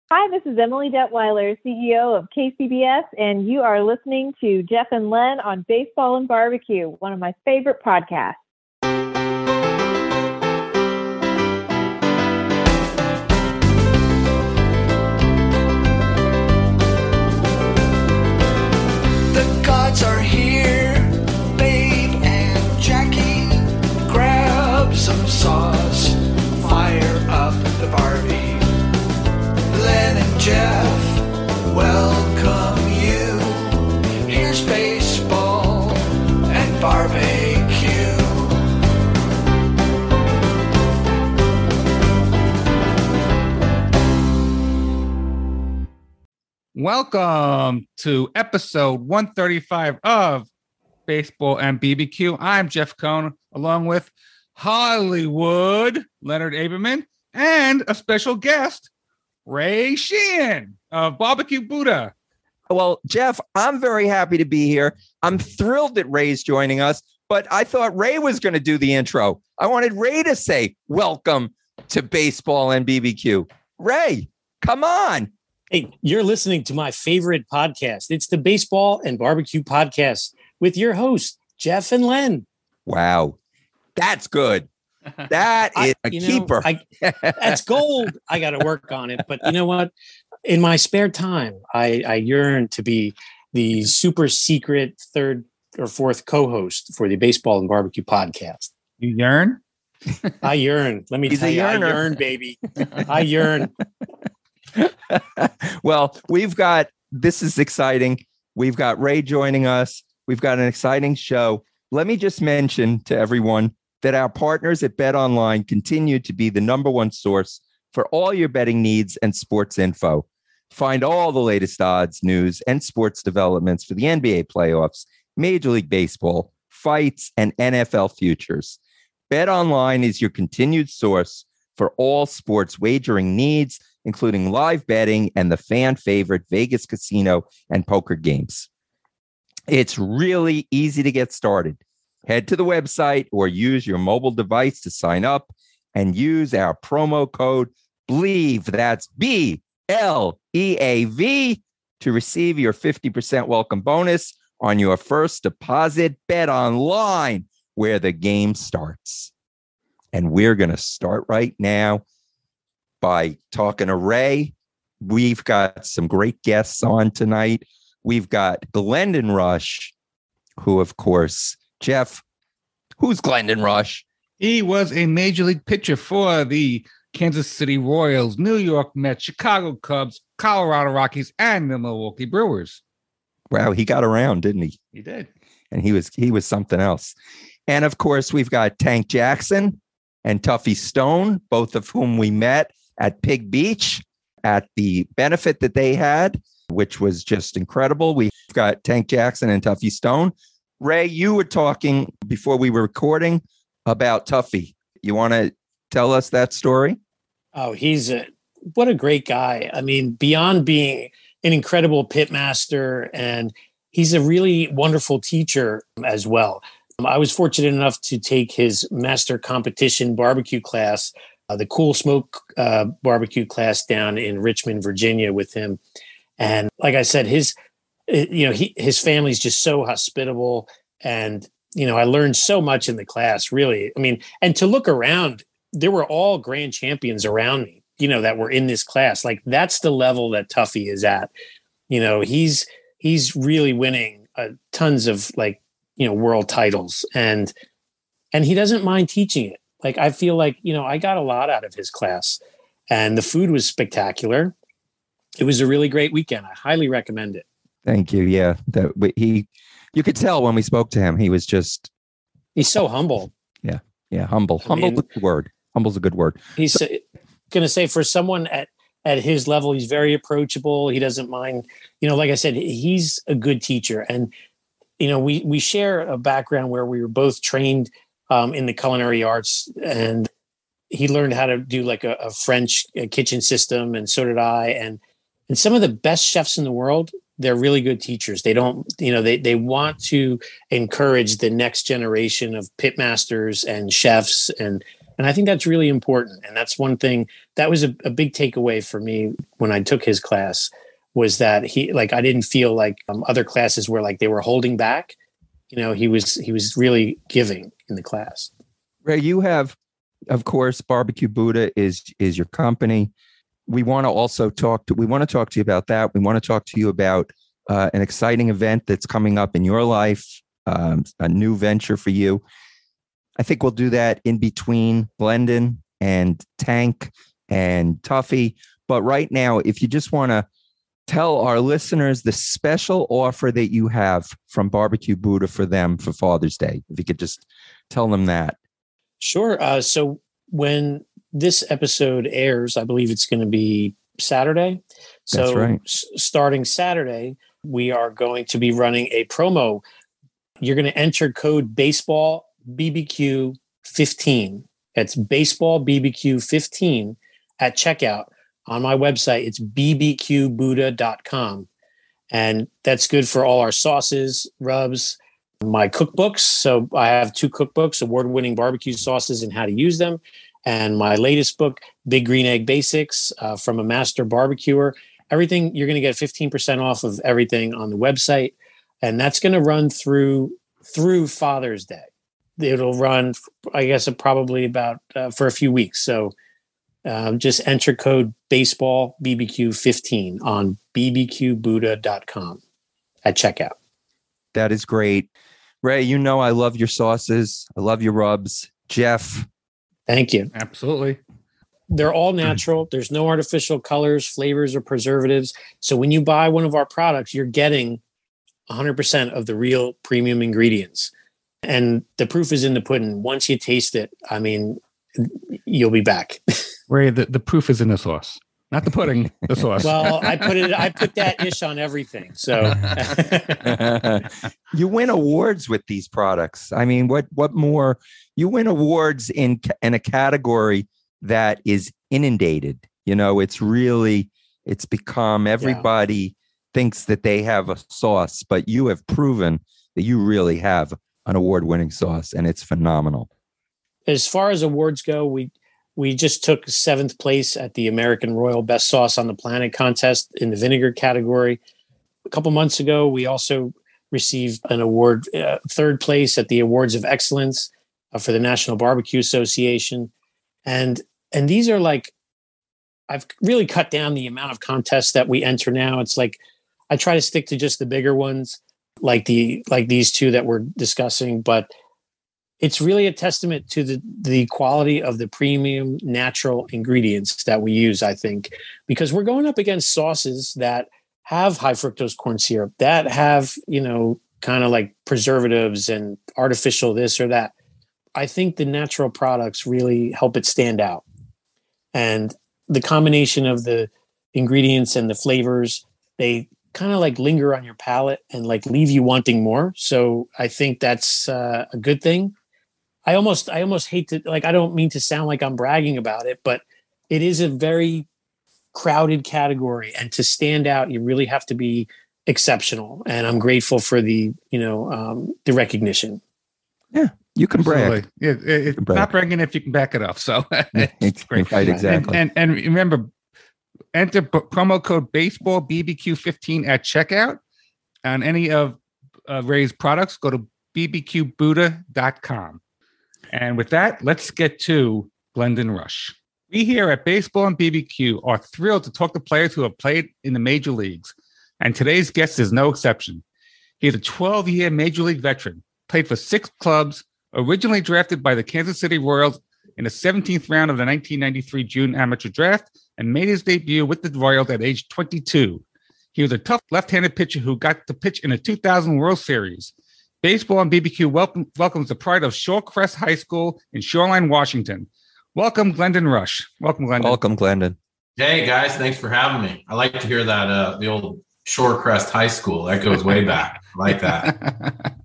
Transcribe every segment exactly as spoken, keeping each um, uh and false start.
Hi, this is Emily Detweiler, C E O of K C B S, and you are listening to Jeff and Len on Baseball and Barbecue, one of my favorite podcasts. The gods are here, Babe and Jackie. Grab some sauce, fire up the Barbie. Len and Jeff, welcome you. Here's baseball and barbecue. Welcome to episode one thirty-five of Baseball and B B Q. I'm Jeff Cohn, along with Hollywood, Leonard Aberman, and a special guest, Ray Sheehan of Barbecue Buddha. Well, Jeff, I'm very happy to be here. I'm thrilled that Ray's joining us, but I thought Ray was going to do the intro. I wanted Ray to say, welcome to Baseball and B B Q. Ray, come on. Hey, you're listening to my favorite podcast. It's the Baseball and Barbecue Podcast with your host, Jeff and Len. Wow. That's good. That is I, a keeper. Know, I, that's gold. I got to work on it. But you know what? In my spare time, I, I yearn to be the super secret third or fourth co-host for the Baseball and Barbecue Podcast. You yearn? I yearn. Let me He's tell you, yearner. I yearn, baby. I yearn. Well, we've got, this is exciting. We've got Ray joining us. We've got an exciting show. Let me just mention to everyone that our partners at BetOnline continue to be the number one source for all your betting needs and sports info. Find all the latest odds, news, and sports developments for the N B A playoffs, Major League Baseball, fights, and N F L futures. BetOnline is your continued source for all sports wagering needs, including live betting and the fan favorite Vegas casino and poker games. It's really easy to get started. Head to the website or use your mobile device to sign up and use our promo code BLEAV, that's B L E A V, to receive your fifty percent welcome bonus on your first deposit. BetOnline, where the game starts. And we're going to start right now by talking to Ray. We've got some great guests on tonight. We've got Glendon Rusch, who, of course, Jeff, who's Glendon Rusch? He was a major league pitcher for the Kansas City Royals, New York Mets, Chicago Cubs, Colorado Rockies, and the Milwaukee Brewers. Wow, he got around, didn't he? He did. And he was he was something else. And of course, we've got Tank Jackson and Tuffy Stone, both of whom we met at Pig Beach at the benefit that they had, which was just incredible. We've got Tank Jackson and Tuffy Stone. Ray, you were talking before we were recording about Tuffy. You want to tell us that story? Oh, he's a what a great guy. I mean, beyond being an incredible pitmaster, and he's a really wonderful teacher as well. Um, I was fortunate enough to take his master competition barbecue class, uh, the Cool Smoke uh, barbecue class down in Richmond, Virginia with him. And like I said, his, you know, he, his family's just so hospitable. And, you know, I learned so much in the class, really. I mean, and to look around, there were all grand champions around me, you know, that were in this class. Like, that's the level that Tuffy is at. You know, he's, he's really winning uh, tons of, like, you know, world titles, and, and he doesn't mind teaching it. Like, I feel like, you know, I got a lot out of his class, and the food was spectacular. It was a really great weekend. I highly recommend it. Thank you. Yeah. That he, you could tell when we spoke to him, he was just, he's so humble. Yeah. Yeah. Humble, I humble mean, is a good word. Humble's a good word. He's so, going to say, for someone at, at his level, he's very approachable. He doesn't mind, you know, like I said, he's a good teacher. And, you know, we, we share a background where we were both trained um, in the culinary arts, and he learned how to do like a, a French kitchen system, and so did I. And, and some of the best chefs in the world, they're really good teachers. They don't, you know, they, they want to encourage the next generation of pitmasters and chefs. And And I think that's really important. And that's one thing that was a, a big takeaway for me when I took his class, was that he, like, I didn't feel like um, other classes where like they were holding back. You know, he was, he was really giving in the class. Ray, you have, of course, Barbecue Buddha is, is your company. We want to also talk to, we want to talk to you about that. We want to talk to you about uh, an exciting event that's coming up in your life, um, a new venture for you. I think we'll do that in between Glendon and Tank and Tuffy. But right now, if you just want to tell our listeners the special offer that you have from Barbecue Buddha for them for Father's Day, if you could just tell them that. Sure. Uh, so when this episode airs, I believe it's going to be Saturday. So That's right. s- starting Saturday, we are going to be running a promo. You're going to enter code baseball B B Q fifteen. That's baseball B B Q fifteen at checkout on my website. It's b b q buddha dot com. And that's good for all our sauces, rubs, my cookbooks. So I have two cookbooks, award-winning barbecue sauces and how to use them. And my latest book, Big Green Egg Basics, uh, from a master barbecuer. Everything, you're going to get fifteen percent off of everything on the website. And that's going to run through through Father's Day. It'll run, I guess, probably about uh, for a few weeks. So um, just enter code baseball B B Q fifteen on b b q buddha dot com at checkout. That is great. Ray, you know I love your sauces. I love your rubs. Jeff. Thank you. Absolutely. They're all natural. There's no artificial colors, flavors, or preservatives. So when you buy one of our products, you're getting one hundred percent of the real premium ingredients. And the proof is in the pudding. Once you taste it, I mean, you'll be back. Ray, the, the proof is in the sauce, not the pudding, the sauce. Well, I put it, I put that ish on everything. So You win awards with these products. I mean, what what more? You win awards in in a category that is inundated. You know, it's really, it's become, everybody yeah. thinks that they have a sauce, but you have proven that you really have an award-winning sauce, and it's phenomenal. As far as awards go, we we just took seventh place at the American Royal Best Sauce on the Planet contest in the vinegar category. A couple months ago, we also received an award, uh, third place at the Awards of Excellence uh, for the National Barbecue Association. And and these are like, I've really cut down the amount of contests that we enter now. It's like, I try to stick to just the bigger ones, like the like these two that we're discussing, but it's really a testament to the the quality of the premium natural ingredients that we use, I think, because we're going up against sauces that have high fructose corn syrup, that have, you know, kind of like preservatives and artificial this or that. I think the natural products really help it stand out. And the combination of the ingredients and the flavors, they kind of like linger on your palate and like leave you wanting more. So I think that's uh, a good thing. I almost, I almost hate to, like, I don't mean to sound like I'm bragging about it, but it is a very crowded category, and to stand out, you really have to be exceptional. And I'm grateful for the, you know, um, the recognition. Yeah, you can brag. Absolutely. It, it, it's brag. not bragging if you can back it up. So it's great. Right, exactly. And, and, and remember, enter b- promo code baseball B B Q fifteen at checkout on any of uh, Ray's products. Go to b b q buddha dot com. And with that, let's get to Glendon Rush. We here at Baseball and B B Q are thrilled to talk to players who have played in the major leagues. And today's guest is no exception. He is a twelve-year major league veteran, played for six clubs, originally drafted by the Kansas City Royals in the seventeenth round of the nineteen ninety-three June amateur draft, and made his debut with the Royals at age twenty-two. He was a tough left-handed pitcher who got to pitch in the two thousand World Series. Baseball and B B Q welcome, welcomes the pride of Shorecrest High School in Shoreline, Washington. Welcome, Glendon Rush. Welcome, Glendon. Welcome, Glendon. Hey, guys. Thanks for having me. I like to hear that, uh, the old Shorecrest High School. That goes way back. I like that.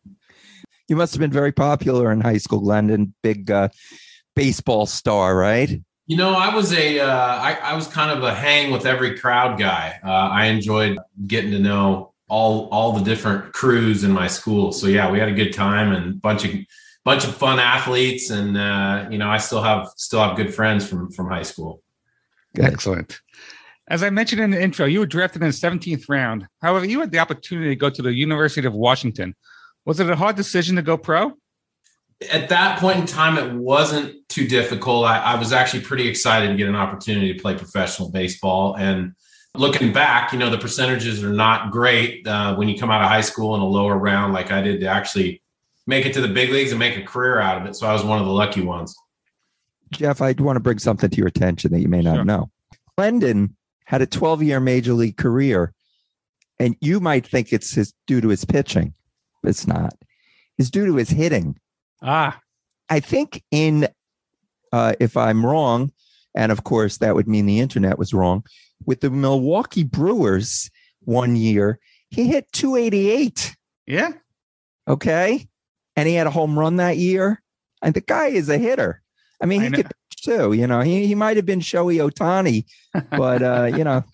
You must have been very popular in high school, Glendon. Big uh, baseball star, right? You know, I was a, uh, I, I was kind of a hang with every crowd guy. Uh, I enjoyed getting to know all all the different crews in my school. So yeah, we had a good time, and a bunch of bunch of fun athletes. And, uh, you know, I still have, still have good friends from, from high school. Good. Excellent. As I mentioned in the intro, you were drafted in the seventeenth round. However, you had the opportunity to go to the University of Washington. Was it a hard decision to go pro? At that point in time, it wasn't too difficult. I, I was actually pretty excited to get an opportunity to play professional baseball. And looking back, you know, the percentages are not great uh, when you come out of high school in a lower round like I did to actually make it to the big leagues and make a career out of it. So I was one of the lucky ones. Jeff, I want to bring something to your attention that you may not Sure. know. Glendon had a twelve-year major league career, and you might think it's his, due to his pitching. But it's not. It's due to his hitting. Ah, I think in, uh, if I'm wrong, and of course that would mean the internet was wrong, with the Milwaukee Brewers one year, he hit two eighty-eight. yeah. Okay. And he had a home run that year. And the guy is a hitter. I mean, I he know. could pitch too. You know, he, he might have been Shohei Ohtani, but, uh, you know,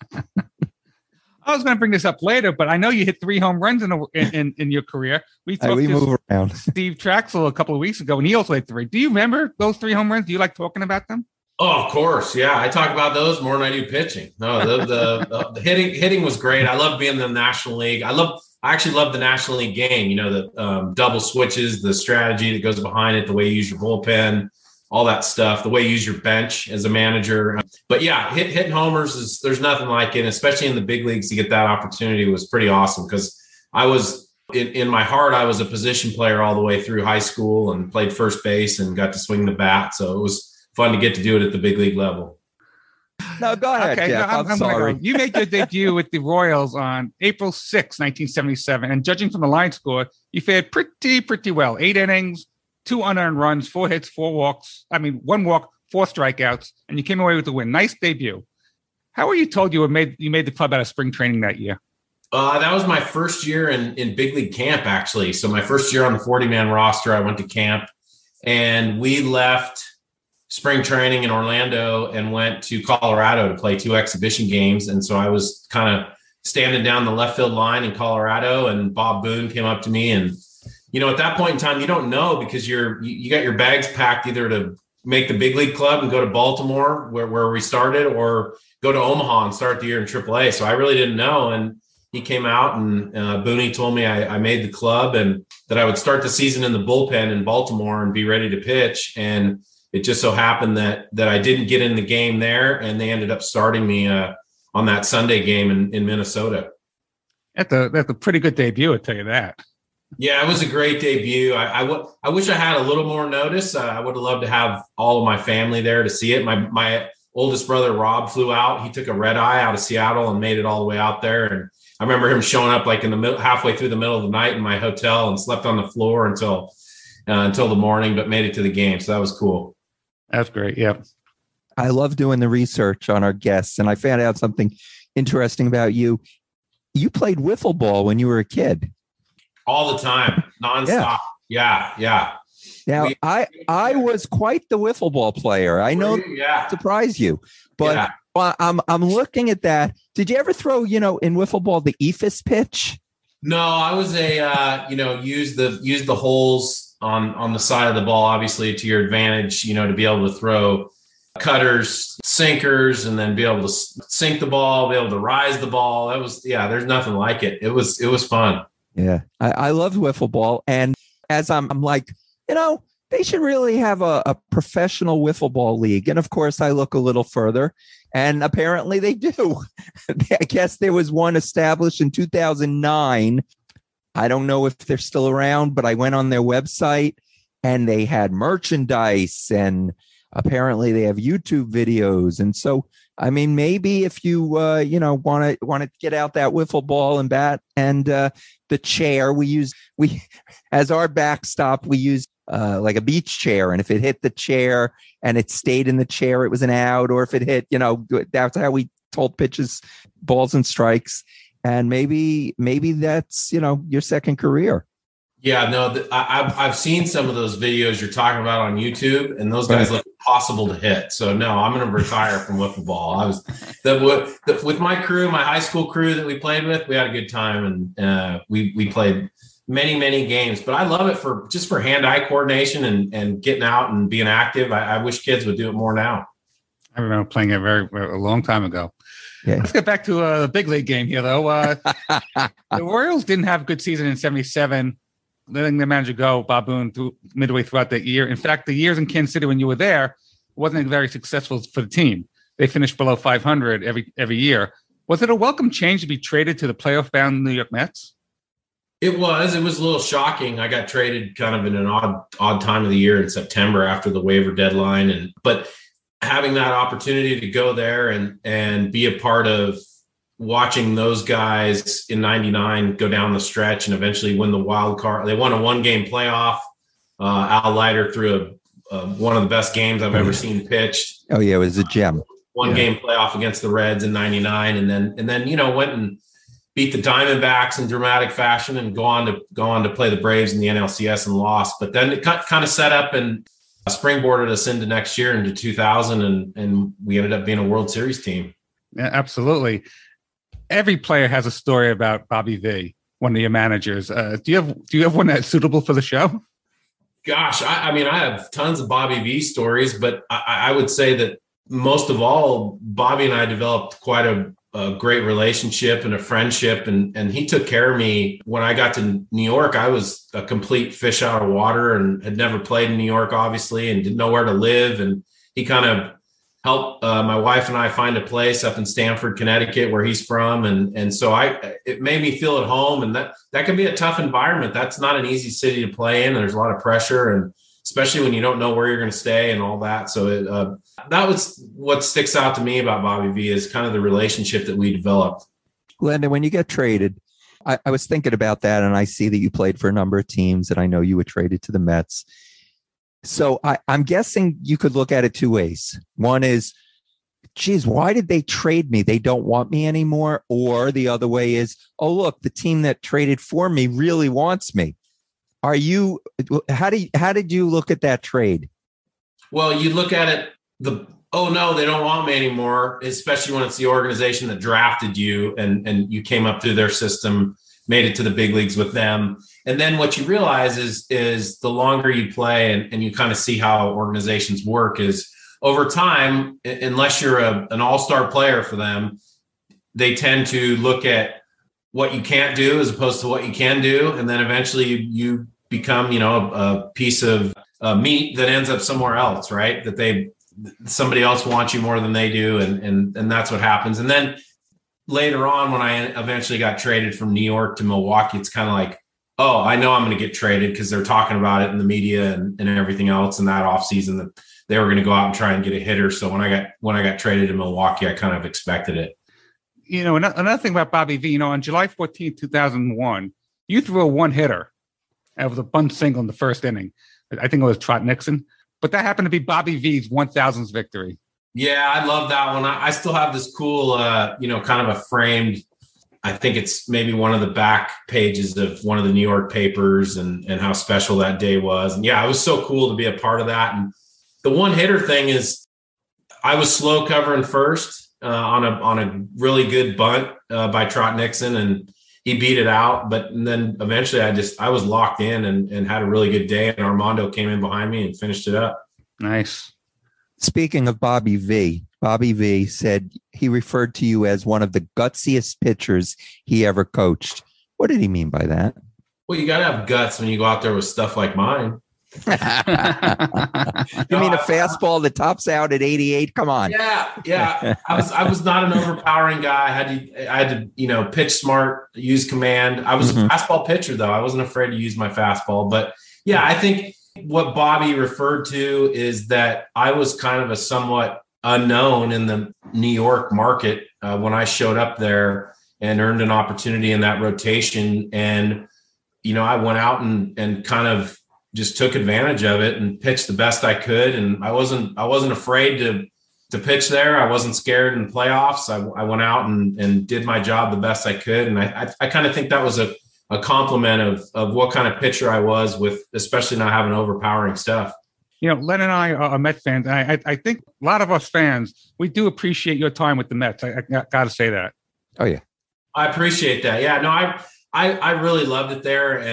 I was going to bring this up later, but I know you hit three home runs in a, in, in your career. We uh, talked we to move around. Steve Traxel a couple of weeks ago, and he also hit three. Do you remember those three home runs? Do you like talking about them? Oh, of course. Yeah. I talk about those more than I do pitching. No, the, the, the, the hitting, hitting was great. I love being in the National League. I love, I actually love the National League game, you know, the um, double switches, the strategy that goes behind it, the way you use your bullpen, all that stuff, the way you use your bench as a manager. But yeah, hit, hitting homers is, there's nothing like it, especially in the big leagues. To get that opportunity was pretty awesome because I was in, in my heart, I was a position player all the way through high school and played first base and got to swing the bat. So it was fun to get to do it at the big league level. No, go ahead, Okay, Jeff. no, I'm, I'm, I'm sorry. Gonna go. You made your debut with the Royals on April sixth, nineteen seventy-seven, and judging from the line score, you fared pretty, pretty well. Eight innings, two unearned runs, four hits, four walks. I mean, one walk, four strikeouts, and you came away with the win. Nice debut. How were you told you were made? You made the club out of spring training that year? Uh, that was my first year in, in big league camp, actually. So my first year on the forty-man roster, I went to camp, and we left spring training in Orlando and went to Colorado to play two exhibition games. And so I was kind of standing down the left field line in Colorado, and Bob Boone came up to me. And, you know, at that point in time, you don't know because you're, you, you got your bags packed either to make the big league club and go to Baltimore where, where we started, or go to Omaha and start the year in triple A. So I really didn't know. And he came out, and uh, Booney told me I, I made the club and that I would start the season in the bullpen in Baltimore and be ready to pitch. And it just so happened that that I didn't get in the game there, and they ended up starting me uh, on that Sunday game in, in Minnesota. That's a that's a pretty good debut, I'll tell you that. Yeah, it was a great debut. I, I, w- I wish I had a little more notice. Uh, I would have loved to have all of my family there to see it. My my oldest brother, Rob, flew out. He took a red eye out of Seattle and made it all the way out there. And I remember him showing up like in the middle, halfway through the middle of the night in my hotel, and slept on the floor until uh, until the morning, but made it to the game. So that was cool. That's great. Yeah. I love doing the research on our guests, and I found out something interesting about you. You played wiffle ball when you were a kid. All the time, nonstop. Yeah, yeah. Now, We- I I was quite the wiffle ball player. I know, Yeah. surprise you, but Yeah. well, I'm I'm looking at that. Did you ever throw, you know, in wiffle ball the eephus pitch? No, I was a uh, you know use the use the holes on on the side of the ball, obviously to your advantage. You know, to be able to throw cutters, sinkers, and then be able to s- sink the ball, be able to rise the ball. That was yeah. There's nothing like it. It was it was fun. Yeah, I, I love wiffle ball, and as I'm I'm like, you know, they should really have a, a professional wiffle ball league. And of course, I look a little further, and apparently they do. I guess there was one established in two thousand nine. I don't know if they're still around, but I went on their website and they had merchandise, and apparently they have YouTube videos. And so, I mean, maybe if you, uh, you know, want to want to get out that wiffle ball and bat and uh, the chair, we use, we, as our backstop, we use uh, like a beach chair. And if it hit the chair and it stayed in the chair, it was an out. Or if it hit, you know, that's how we told pitches, balls and strikes. And maybe, maybe that's, you know, your second career. Yeah, no, th- I, I've I've seen some of those videos you're talking about on YouTube, and those guys Right. look impossible to hit. So no, I'm going to retire from wiffle ball. I was the, with, the, with my crew, my high school crew that we played with. We had a good time, and uh, we we played many, many games. But I love it for just for hand-eye coordination and, and getting out and being active. I, I wish kids would do it more now. I remember playing it very, very a long time ago. Yeah. Let's get back to a big league game here, though. Uh, the Royals didn't have a good season in seventy-seven, letting their manager go, Bob Boone, through, midway throughout the year. In fact, the years in Kansas City when you were there wasn't very successful for the team. They finished below five hundred every every year. Was it a welcome change to be traded to the playoff-bound New York Mets? It was. It was a little shocking. I got traded kind of in an odd odd time of the year in September after the waiver deadline, and but. having that opportunity to go there and, and be a part of watching those guys in ninety-nine go down the stretch and eventually win the wild card. They won a one game playoff. Uh, Al Leiter threw a, a, one of the best games I've ever seen pitched. Oh yeah. It was a gem. One yeah. game playoff against the Reds in ninety-nine. And then, and then, you know, went and beat the Diamondbacks in dramatic fashion and go on to go on to play the Braves in the N L C S and lost. But then it kind of set up and springboarded us into next year, into two thousand, and, and we ended up being a World Series team. Yeah, absolutely. Every player has a story about Bobby V, one of your managers. Uh, do you have do you have one that's suitable for the show? Gosh, I, I mean, I have tons of Bobby V stories, but I, I would say that most of all, Bobby and I developed quite a, a great relationship and a friendship, and and he took care of me when I got to New York. I was a complete fish out of water and had never played in New York, obviously, and didn't know where to live. And he kind of helped uh, my wife and I find a place up in Stamford, Connecticut, where he's from, and and so I it made me feel at home. And that that can be a tough environment. That's not an easy city to play in. There's a lot of pressure, and especially when you don't know where you're going to stay and all that. So it, uh, that was what sticks out to me about Bobby V is kind of the relationship that we developed. Glenda, when you get traded, I, I was thinking about that, and I see that you played for a number of teams, and I know you were traded to the Mets. So I, I'm guessing you could look at it two ways. One is, geez, why did they trade me? They don't want me anymore. Or the other way is, oh, look, the team that traded for me really wants me. Are you, how do you, how did you look at that trade? Well, you look at it, the, oh no, they don't want me anymore, especially when it's the organization that drafted you and, and you came up through their system, made it to the big leagues with them. And then what you realize is, is the longer you play and, and you kind of see how organizations work is over time, unless you're a, an all-star player for them, they tend to look at what you can't do as opposed to what you can do. And then eventually you, you become, you know, a, a piece of uh, meat that ends up somewhere else, right? That they, somebody else wants you more than they do. And, and, and that's what happens. And then later on, when I eventually got traded from New York to Milwaukee, it's kind of like, oh, I know I'm going to get traded because they're talking about it in the media and, and everything else in that offseason that they were going to go out and try and get a hitter. So when I got, when I got traded to Milwaukee, I kind of expected it. You know, another thing about Bobby V, you know, on July fourteenth, two thousand one, you threw a one hitter. It was a bunt single in the first inning. I think it was Trot Nixon, but that happened to be Bobby V's one thousandth victory. Yeah, I love that one. I, I still have this cool, uh, you know, kind of a framed, I think it's maybe one of the back pages of one of the New York papers and, and how special that day was. And yeah, it was so cool to be a part of that. And the one hitter thing is I was slow covering first. Uh, on a on a really good bunt uh, by Trot Nixon, and he beat it out. But and then eventually, I just I was locked in and, and had a really good day. And Armando came in behind me and finished it up. Nice. Speaking of Bobby V, Bobby V said he referred to you as one of the gutsiest pitchers he ever coached. What did he mean by that? Well, you got to have guts when you go out there with stuff like mine. You mean a fastball that tops out at eighty-eight? Come on. Yeah, yeah. I was I was not an overpowering guy. I had to I had to, you know, pitch smart, use command. I was mm-hmm. a fastball pitcher though. I wasn't afraid to use my fastball. But yeah, I think what Bobby referred to is that I was kind of a somewhat unknown in the New York market uh, when I showed up there and earned an opportunity in that rotation. And, you know, I went out and and kind of just took advantage of it and pitched the best I could. And I wasn't, I wasn't afraid to, to pitch there. I wasn't scared in playoffs. I, I went out and, and did my job the best I could. And I, I, I kind of think that was a, a compliment of, of what kind of pitcher I was with, especially not having overpowering stuff. You know, Len and I are Met fans. And I, I think a lot of us fans, we do appreciate your time with the Mets. I, I got to say that. Oh yeah. I appreciate that. Yeah, no, I, I, I really loved it there. And,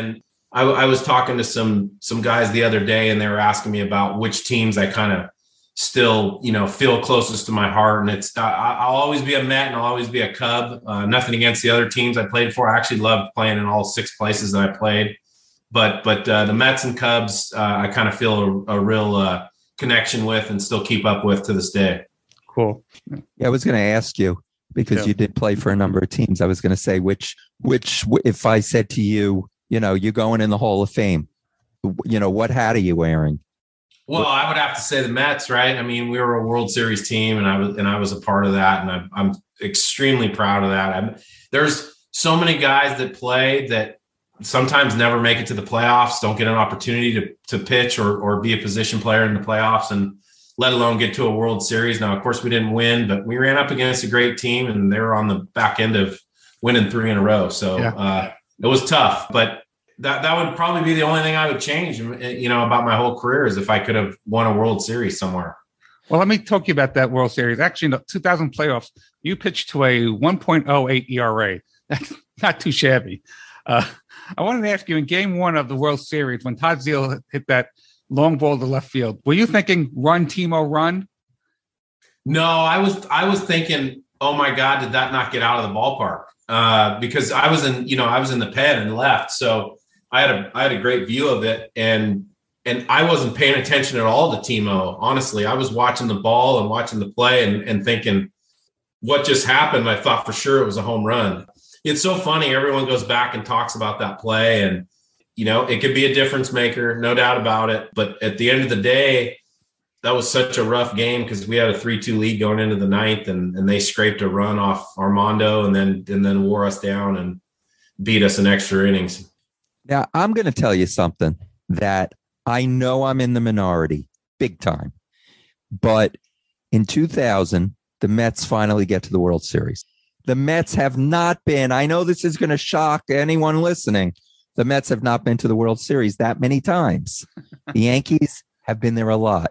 I, I was talking to some some guys the other day, and they were asking me about which teams I kind of still, you know, feel closest to my heart. And it's, uh, I'll always be a Met and I'll always be a Cub. Uh, nothing against the other teams I played for. I actually loved playing in all six places that I played. But but uh, the Mets and Cubs, uh, I kind of feel a, a real uh, connection with and still keep up with to this day. Cool. Yeah, I was going to ask you, because Yeah. you did play for a number of teams. I was going to say, which, which, if I said to you, you know, you're going in the Hall of Fame, you know, what hat are you wearing? Well, I would have to say the Mets, right? I mean, we were a World Series team, and I was and I was a part of that, and I'm I'm extremely proud of that. I'm, there's so many guys that play that sometimes never make it to the playoffs, don't get an opportunity to to pitch or or be a position player in the playoffs, and let alone get to a World Series. Now, of course, we didn't win, but we ran up against a great team, and they were on the back end of winning three in a row. So Yeah. uh, it was tough, but that that would probably be the only thing I would change, you know, about my whole career, is if I could have won a World Series somewhere. Well, let me talk to you about that World Series. Actually, in the two thousand playoffs, you pitched to a one point oh eight E R A. That's not too shabby. Uh, I wanted to ask you, in game one of the World Series, when Todd Zeile hit that long ball to left field, were you thinking, run, Timo, run? No, I was I was thinking, oh my God, did that not get out of the ballpark? Uh, because I was in, you know, I was in the pen and left. So I had a I had a great view of it, and and I wasn't paying attention at all to Timo. Honestly, I was watching the ball and watching the play and, and thinking, what just happened? I thought for sure it was a home run. It's so funny. Everyone goes back and talks about that play, and you know, it could be a difference maker, no doubt about it. But at the end of the day, that was such a rough game, because we had a three two lead going into the ninth, and, and they scraped a run off Armando and then and then wore us down and beat us in extra innings. Now, I'm going to tell you something that I know I'm in the minority big time, but in two thousand, the Mets finally get to the World Series. The Mets have not been, I know this is going to shock anyone listening, the Mets have not been to the World Series that many times. The Yankees have been there a lot.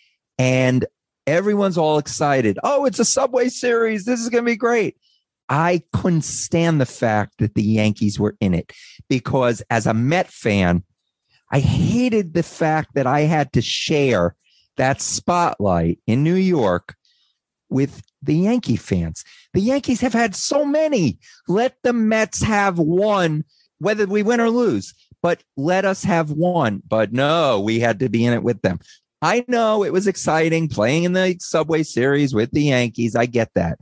And everyone's all excited. Oh, it's a Subway Series. This is going to be great. I couldn't stand the fact that the Yankees were in it, because as a Met fan, I hated the fact that I had to share that spotlight in New York with the Yankee fans. The Yankees have had so many. Let the Mets have one, whether we win or lose, but let us have one. But no, we had to be in it with them. I know it was exciting playing in the Subway Series with the Yankees. I get that.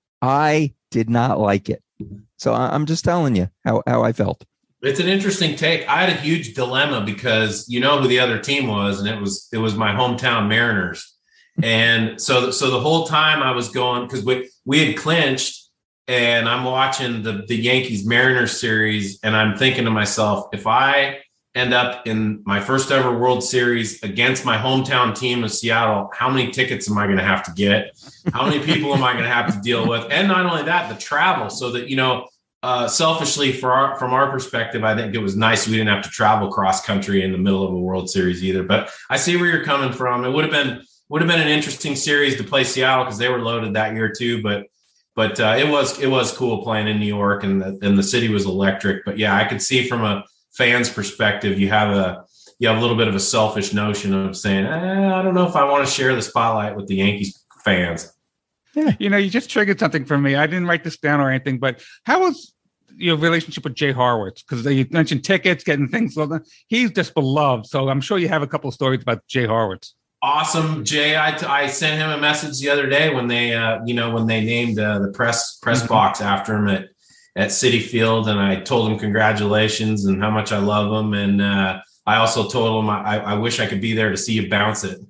I did not like it. So I'm just telling you how, how I felt. It's an interesting take. I had a huge dilemma, because you know who the other team was, and it was it was my hometown Mariners. And so so the whole time I was going, because we we had clinched, and I'm watching the the Yankees Mariners series, and I'm thinking to myself, if I end up in my first ever World Series against my hometown team of Seattle, how many tickets am I going to have to get? How many people am I going to have to deal with? And not only that, the travel, so that, you know, uh, selfishly for our, from our perspective, I think it was nice we didn't have to travel cross country in the middle of a World Series either. But I see where you're coming from. It would have been, would have been an interesting series to play Seattle, because they were loaded that year too. But, but uh, it was, it was cool playing in New York, and the, and the city was electric. But yeah, I could see from a fan's perspective, you have a you have a little bit of a selfish notion of saying, eh, I don't know if I want to share the spotlight with the Yankees fans. Yeah, you know, you just triggered something for me. I didn't write this down or anything, but how was your relationship with Jay Horwitz? Because you mentioned tickets, getting things. He's just beloved, so I'm sure you have a couple of stories about Jay Horwitz. Awesome, Jay. I, I sent him a message the other day when they uh, you know when they named uh, the press press mm-hmm. box after him at. at Citi Field, and I told him congratulations and how much I love him. And uh, I also told him I, I wish I could be there to see you bounce it.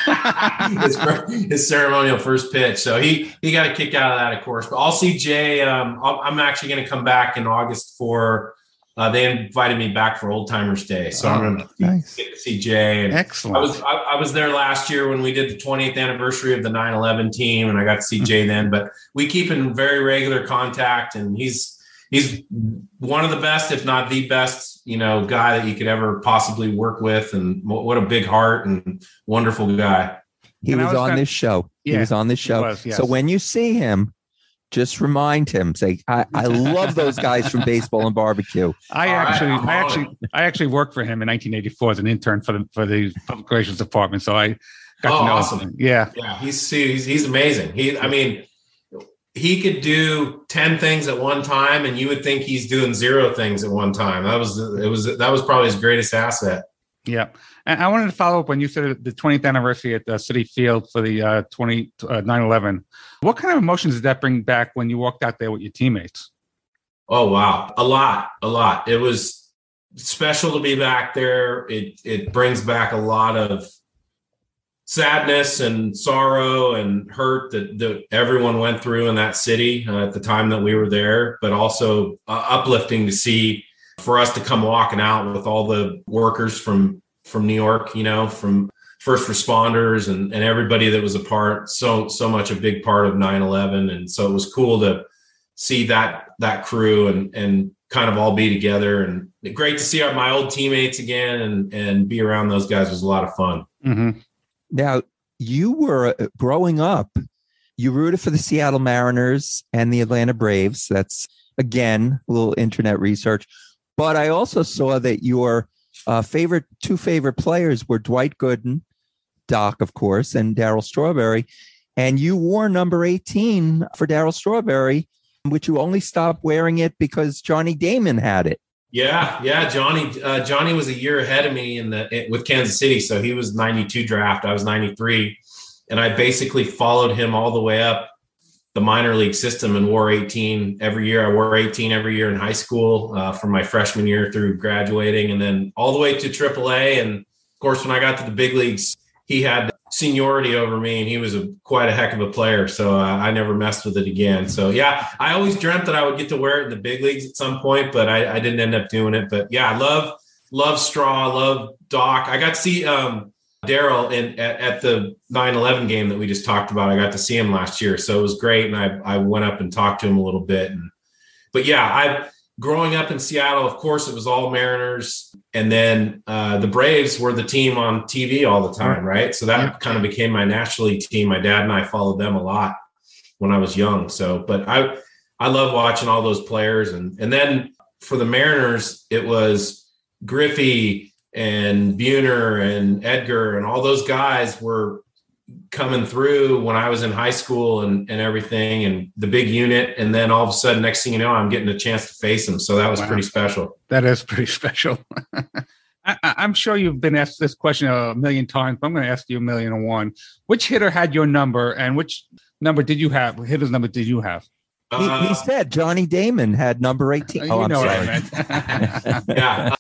his, his ceremonial first pitch. So he he got a kick out of that, of course. But I'll see Jay. Um, I'll, I'm actually going to come back in August for. Uh, they invited me back for Old Timers Day, so oh, I'm going to nice. get to see Jay. And Excellent. I was I, I was there last year when we did the twentieth anniversary of the nine eleven team, and I got to see Jay then. But we keep in very regular contact, and he's he's one of the best, if not the best, you know, guy that you could ever possibly work with, and what a big heart and wonderful guy. He was, was on gonna, this show. Yeah, he was on this show. Was, yes. So when you see him, just remind him. Say, I, I love those guys from Baseball and Barbecue. I All actually, right, I'm I on actually, it. I actually worked for him in nineteen eighty-four as an intern for the for the public relations department. So I got Oh, to know awesome. him. Yeah, Yeah, he's he's he's amazing. He, I mean, he could do ten things at one time, and you would think he's doing zero things at one time. That was it was that was probably his greatest asset. yeah. And I wanted to follow up when you said the twentieth anniversary at the City Field for the uh, twenty uh, nine eleven. What kind of emotions did that bring back when you walked out there with your teammates? Oh wow, a lot, a lot. It was special to be back there. It it brings back a lot of sadness and sorrow and hurt that, that everyone went through in that city uh, at the time that we were there, but also uh, uplifting to see for us to come walking out with all the workers from from New York, you know, from first responders and, and everybody that was a part, so so much a big part of nine eleven. And so it was cool to see that that crew and and kind of all be together, and great to see our, my old teammates again and and be around those guys was a lot of fun. Mm-hmm. Now, you were uh, growing up, you rooted for the Seattle Mariners and the Atlanta Braves. That's, again, a little internet research. But I also saw that your uh, favorite two favorite players were Dwight Gooden, Doc, of course, and Darryl Strawberry. And you wore number eighteen for Darryl Strawberry, which you only stopped wearing it because Johnny Damon had it. Yeah, yeah. Johnny uh, Johnny was a year ahead of me in the with Kansas City, so he was ninety-two draft. I was ninety-three, and I basically followed him all the way up the minor league system and wore eighteen every year. I wore eighteen every year in high school uh, from my freshman year through graduating, and then all the way to triple A. And of course, when I got to the big leagues, he had seniority over me, and he was a quite a heck of a player. So uh, I never messed with it again. So yeah, I always dreamt that I would get to wear it in the big leagues at some point, but I, I didn't end up doing it. But yeah, I love, love Straw, love Doc. I got to see um, Darryl in at, at the nine eleven game that we just talked about. I got to see him last year. So it was great. And I, I went up and talked to him a little bit. And, but yeah, I, growing up in Seattle, of course, it was all Mariners. And then uh, the Braves were the team on T V all the time, right? So that yeah. kind of became my National League team. My dad and I followed them a lot when I was young. So, but I I love watching all those players. And, and then for the Mariners, it was Griffey and Buhner and Edgar, and all those guys were coming through when I was in high school and, and everything, and the big unit. And then all of a sudden, next thing you know, I'm getting a chance to face them. So that was wow. pretty special. That is pretty special. I, I'm sure you've been asked this question a million times, but I'm going to ask you a million and one. Which hitter had your number, and which number did you have? Hitter's number did you have? He, uh, he said Johnny Damon had number eighteen. Oh, you I'm know sorry. what I meant. Yeah.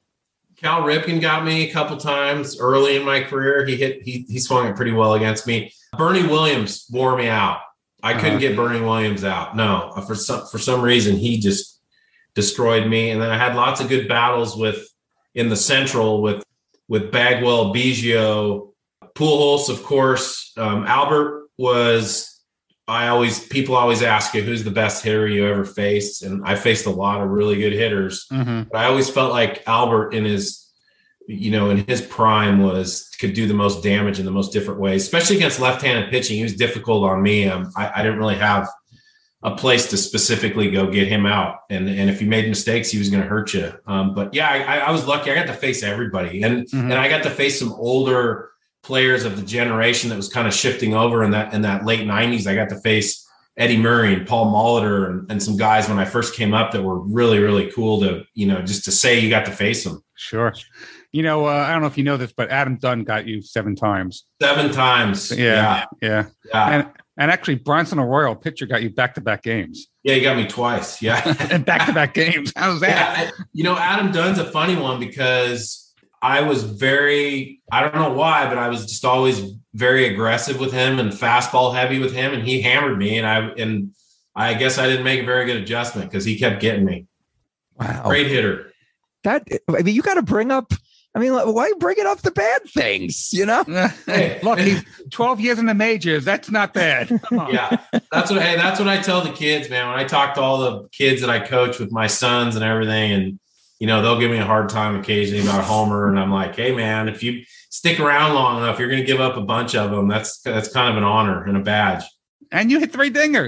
Cal Ripken got me a couple times early in my career. He hit, he he swung it pretty well against me. Bernie Williams wore me out. I couldn't uh-huh. get Bernie Williams out. No, for some for some reason he just destroyed me. And then I had lots of good battles with in the Central with with Bagwell, Biggio, Pujols, of course. Um, Albert was. I always people always ask you who's the best hitter you ever faced, and I faced a lot of really good hitters. Mm-hmm. But I always felt like Albert in his, you know, in his prime was could do the most damage in the most different ways, especially against left-handed pitching. He was difficult on me. Um, I, I didn't really have a place to specifically go get him out, and and if you made mistakes, he was going to hurt you. Um, but yeah, I, I was lucky. I got to face everybody, and mm-hmm. and I got to face some older players of the generation that was kind of shifting over in that in that late nineties. I got to face Eddie Murray and Paul Molitor and, and some guys when I first came up that were really, really cool to, you know, just to say you got to face them. Sure. You know, uh, I don't know if you know this, but Adam Dunn got you seven times. Seven times. Yeah. Yeah. Yeah. yeah. And, and actually Bronson Arroyo, pitcher, got you back-to-back games. Yeah, he got me twice. Yeah. And back-to-back games. How's that? Yeah, I, you know, Adam Dunn's a funny one because I was very, I don't know why, but I was just always very aggressive with him and fastball heavy with him. And he hammered me. And I, and I guess I didn't make a very good adjustment because he kept getting me. Wow. Great hitter. That, I mean, you got to bring up, I mean, why bring it up the bad things, you know? Hey, look, he's twelve years in the majors. That's not bad. Come on. Yeah. That's what, hey, that's what I tell the kids, man. When I talk to all the kids that I coach with my sons and everything, and you know, they'll give me a hard time occasionally about Homer. And I'm like, hey, man, if you stick around long enough, you're going to give up a bunch of them. That's that's kind of an honor and a badge. And you hit three dingers.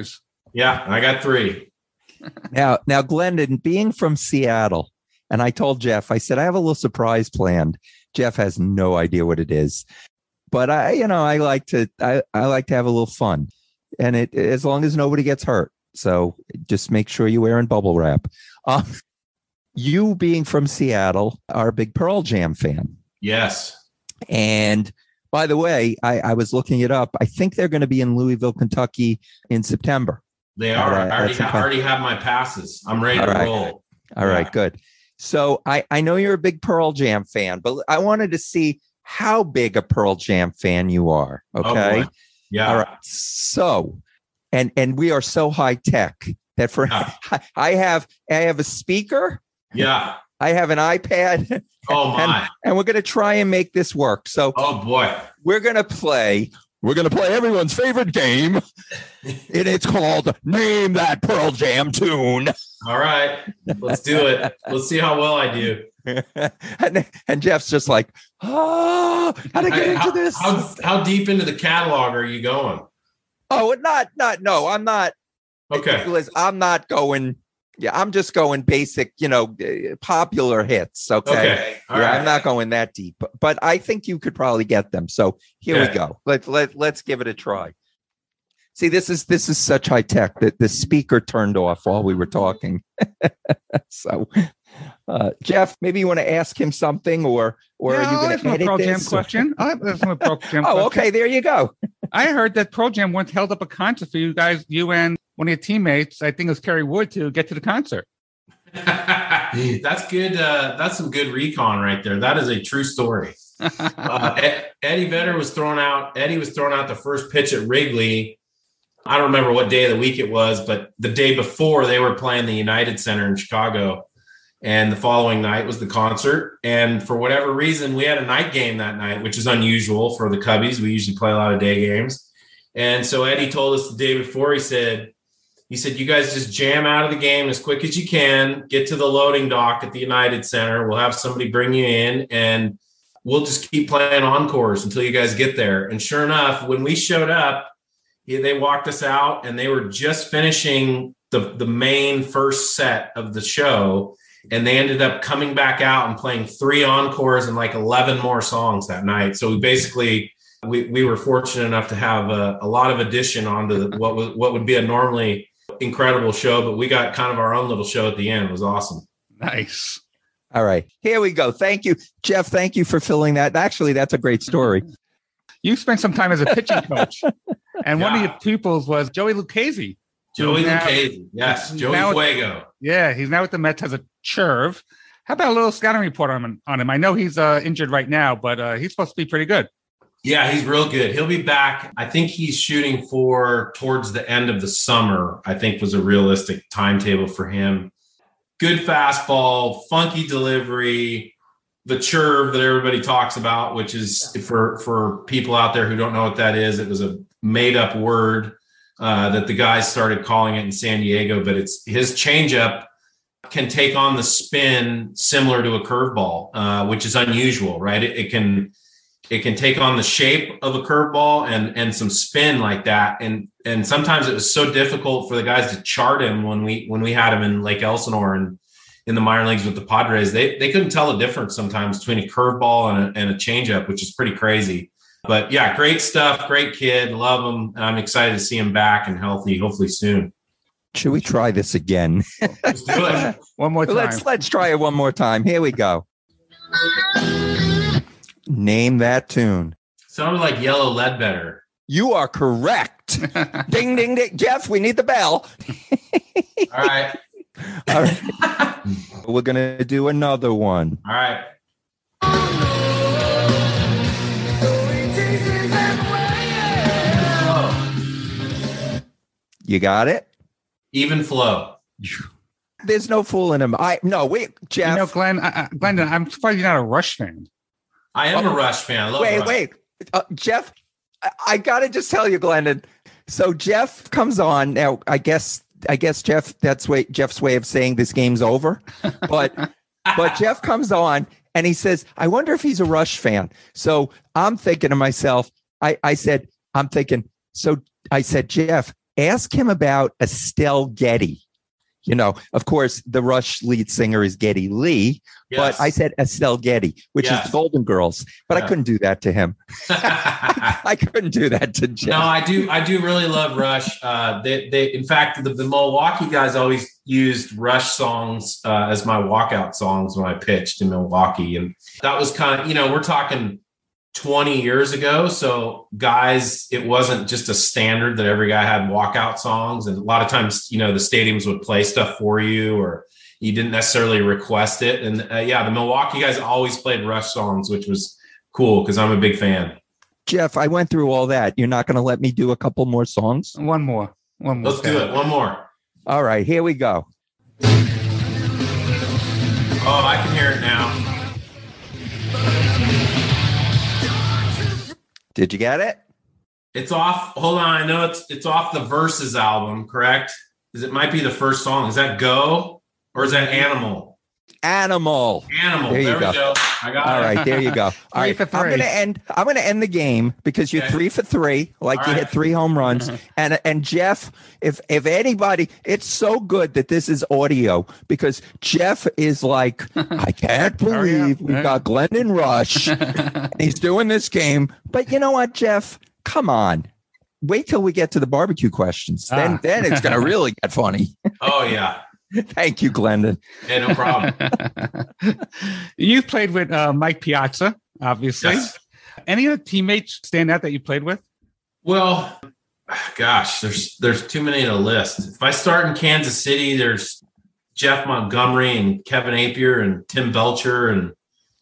Yeah, I got three. Now, now, Glendon, being from Seattle, and I told Jeff, I said, I have a little surprise planned. Jeff has no idea what it is, but I, you know, I like to, I, I like to have a little fun, and it as long as nobody gets hurt. So just make sure you're wearing bubble wrap. Um, you being from Seattle are a big Pearl Jam fan. Yes. And by the way, I, I was looking it up. I think they're going to be in Louisville, Kentucky in September. They are. Uh, I already, that's ha- already have my passes. I'm ready All to right. roll. All Yeah. right, good. So I, I know you're a big Pearl Jam fan, but I wanted to see how big a Pearl Jam fan you are. Okay. Oh, boy. Yeah. All right. So, and and we are so high tech that for Yeah. I have I have a speaker, Yeah. I have an iPad, Oh and, my. and we're gonna try and make this work. So Oh boy. we're gonna play. We're gonna play everyone's favorite game, and it's called Name That Pearl Jam Tune. All right. Let's do it. Let's see how well I do. and, and Jeff's just like, oh, how to get Hey, into how, this? How, how deep into the catalog are you going? Oh, not, not, no, I'm not. Okay. Liz, I'm not going. Yeah, I'm just going basic, you know, uh, popular hits. Okay. Okay. All yeah, right. I'm not going that deep, but, but I think you could probably get them. So here Okay. we go. Let, let, let's give it a try. See, this is this is such high tech that the speaker turned off while we were talking. So, uh, Jeff, maybe you want to ask him something, or or Yeah, are you I'll going ask to him a edit Pearl Jam this? question. I'll ask him a Pearl Jam Oh, question. okay. There you go. I heard that Pearl Jam once held up a concert for you guys, you and one of your teammates, I think it was Kerry Wood, to get to the concert. That's good. Uh, that's some good recon right there. That is a true story. Uh, Ed, Eddie Vedder was thrown out. Eddie was thrown out the first pitch at Wrigley. I don't remember what day of the week it was, but the day before they were playing the United Center in Chicago. And the following night was the concert. And for whatever reason, we had a night game that night, which is unusual for the Cubbies. We usually play a lot of day games. And so Eddie told us the day before, he said, he said, you guys just jam out of the game as quick as you can, get to the loading dock at the United Center. We'll have somebody bring you in and we'll just keep playing encores until you guys get there. And sure enough, when we showed up, they walked us out and they were just finishing the, the main first set of the show. And they ended up coming back out and playing three encores and like eleven more songs that night. So we basically, we, we were fortunate enough to have a, a lot of addition onto what was, what would be a normally incredible show, but we got kind of our own little show at the end. It was awesome. Nice. All right. Here we go. Thank you, Jeff. Thank you for filling that. Actually, that's a great story. You spent some time as a pitching coach, and one of Yeah. your pupils was Joey Lucchese. Joey Now- Lucchese. Yes. Joey now- Fuego. Yeah, he's now with the Mets as a Churv. How about a little scouting report on him? On him? I know he's uh, injured right now, but uh, he's supposed to be pretty good. Yeah, he's real good. He'll be back. I think he's shooting for towards the end of the summer, I think was a realistic timetable for him. Good fastball, funky delivery, the churve that everybody talks about, which is for, for people out there who don't know what that is, it was a made up word uh, that the guys started calling it in San Diego, but it's his changeup can take on the spin similar to a curveball, uh, which is unusual, right? It, it can it can take on the shape of a curveball and and some spin like that. And and sometimes it was so difficult for the guys to chart him when we when we had him in Lake Elsinore and in the minor leagues with the Padres. They they couldn't tell the difference sometimes between a curveball and a, and a changeup, which is pretty crazy. But yeah, great stuff. Great kid. Love him. And I'm excited to see him back and healthy, hopefully soon. Should we try this again? Let's do it. One more time. let's let's try it one more time. Here we go. Name that tune. Sounded like Yellow Ledbetter. You are correct. Ding, ding, ding. Jeff, we need the bell. All right. All right. We're going to do another one. All right. You got it? Even flow. There's no fooling him. I no, wait, Jeff. You know, Glenn, I, I, Glendon, I'm surprised you're not a Rush fan. I am Oh, a Rush fan. I love wait, Rush. wait. Uh, Jeff, I, I got to just tell you, Glendon. So Jeff comes on. Now, I guess I guess Jeff, that's way Jeff's way of saying this game's over. But but Jeff comes on and he says, I wonder if he's a Rush fan. So I'm thinking to myself, I, I said, I'm thinking, so I said, Jeff, Ask him about Estelle Getty. You know, of course, the Rush lead singer is Geddy Lee, yes. but I said Estelle Getty, which yes. is Golden Girls. But yeah. I couldn't do that to him. I couldn't do that to Jeff. No, I do. I do really love Rush. Uh, they, they, in fact, the, the Milwaukee guys always used Rush songs uh, as my walkout songs when I pitched in Milwaukee, and that was kind of, you know, we're talking twenty years ago. So guys, it wasn't just a standard that every guy had walkout songs. And a lot of times, you know, the stadiums would play stuff for you, or you didn't necessarily request it. And uh, yeah, the Milwaukee guys always played Rush songs, which was cool because I'm a big fan. Jeff, I went through all that. You're not going to let me do a couple more songs? One more. One more. Let's do it. One more. All right, here we go. Oh, I can hear it now. Did you get it? It's off. Hold on. I know it's it's off the Versus album, correct? Is it might be the first song. Is that Go or is that Animal? Animal. Animal. There, there you we go. go. I got All it. right, there you go. All right, I'm gonna end. I'm gonna end the game because you're okay. three for three. Like All you right. hit three home runs. and and Jeff, if if anybody, it's so good that this is audio because Jeff is like, I can't believe we got Glendon Rush. He's doing this game, but you know what, Jeff? Come on. Wait till we get to the barbecue questions. Then ah. then it's gonna really get funny. Oh yeah. Thank you, Glendon. Yeah, no problem. You've played with uh, Mike Piazza, obviously. Yes. Any other teammates stand out that you played with? Well, gosh, there's there's too many to list. If I start in Kansas City, there's Jeff Montgomery and Kevin Apier and Tim Belcher and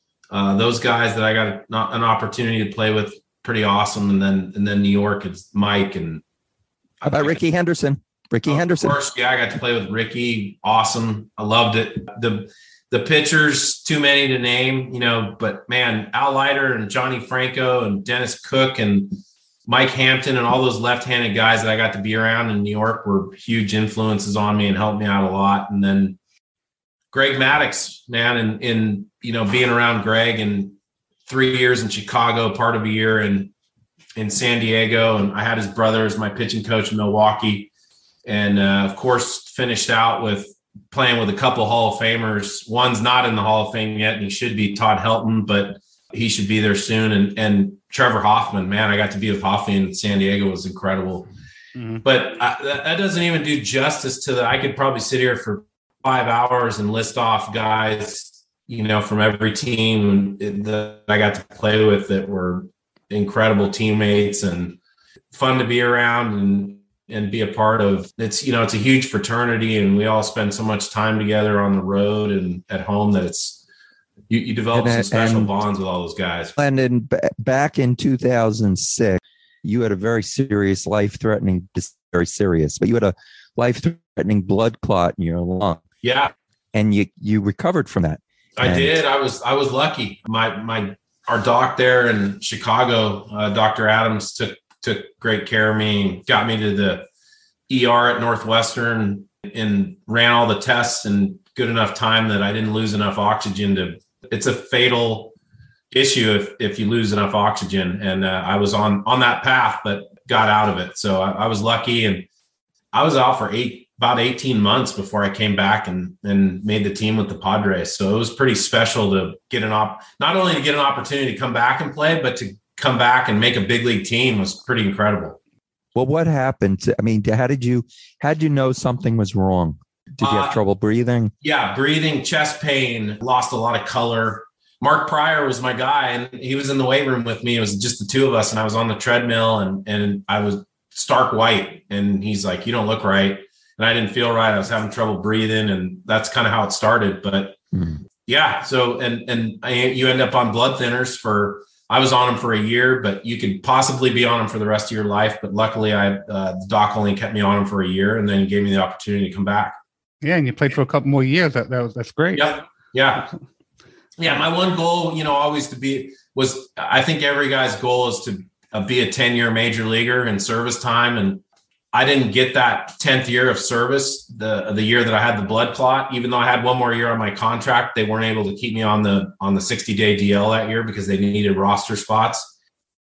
uh, those guys that I got a, not an opportunity to play with. Pretty awesome. And then and then New York, it's Mike and how about Ricky Henderson? Ricky oh, Henderson. Of course, yeah, I got to play with Ricky. Awesome. I loved it. The the pitchers, too many to name, you know, but man, Al Leiter and Johnny Franco and Dennis Cook and Mike Hampton and all those left-handed guys that I got to be around in New York were huge influences on me and helped me out a lot. And then Greg Maddux, man, and in you know, being around Greg and three years in Chicago, part of a year in in San Diego, and I had his brother as my pitching coach in Milwaukee. And, uh, of course, finished out with playing with a couple Hall of Famers. One's not in the Hall of Fame yet, and he should be Todd Helton, but he should be there soon. And and Trevor Hoffman, man, I got to be with Hoffman in San Diego. It was incredible. Mm-hmm. But I, that, that doesn't even do justice to the – I could probably sit here for five hours and list off guys, you know, from every team that I got to play with that were incredible teammates and fun to be around and – and be a part of. It's, you know, it's a huge fraternity and we all spend so much time together on the road and at home that it's, you, you develop and, some special and, bonds with all those guys. And in, b- back in two thousand six, you had a very serious, life-threatening, very serious, but you had a life-threatening blood clot in your lung. Yeah. And you, you recovered from that. I and, did. I was, I was lucky. My, my, our doc there in Chicago, uh, Doctor Adams took, took great care of me, got me to the E R at Northwestern and ran all the tests in good enough time that I didn't lose enough oxygen to, it's a fatal issue if, if you lose enough oxygen. And uh, I was on, on that path, but got out of it. So I, I was lucky and I was out for eight, about eighteen months before I came back and, and made the team with the Padres. So it was pretty special to get an op, not only to get an opportunity to come back and play, but to come back and make a big league team was pretty incredible. Well, what happened? I mean, how did you, how did you know something was wrong? Did you have uh, trouble breathing? Yeah, breathing, chest pain, lost a lot of color. Mark Pryor was my guy and he was in the weight room with me. It was just the two of us and I was on the treadmill and, and I was stark white and he's like, you don't look right. And I didn't feel right. I was having trouble breathing and that's kind of how it started. But mm. yeah, so, and, and I, you end up on blood thinners for, I was on them for a year, but you could possibly be on them for the rest of your life. But luckily, I uh, the doc only kept me on them for a year, and then he gave me the opportunity to come back. Yeah, and you played for a couple more years. That, that was that's great. Yeah, yeah, yeah. My one goal, you know, always to be was I think every guy's goal is to uh, be a ten-year major leaguer in service time, and I didn't get that tenth year of service, the the year that I had the blood clot. Even though I had one more year on my contract, they weren't able to keep me on the on the sixty-day D L that year because they needed roster spots.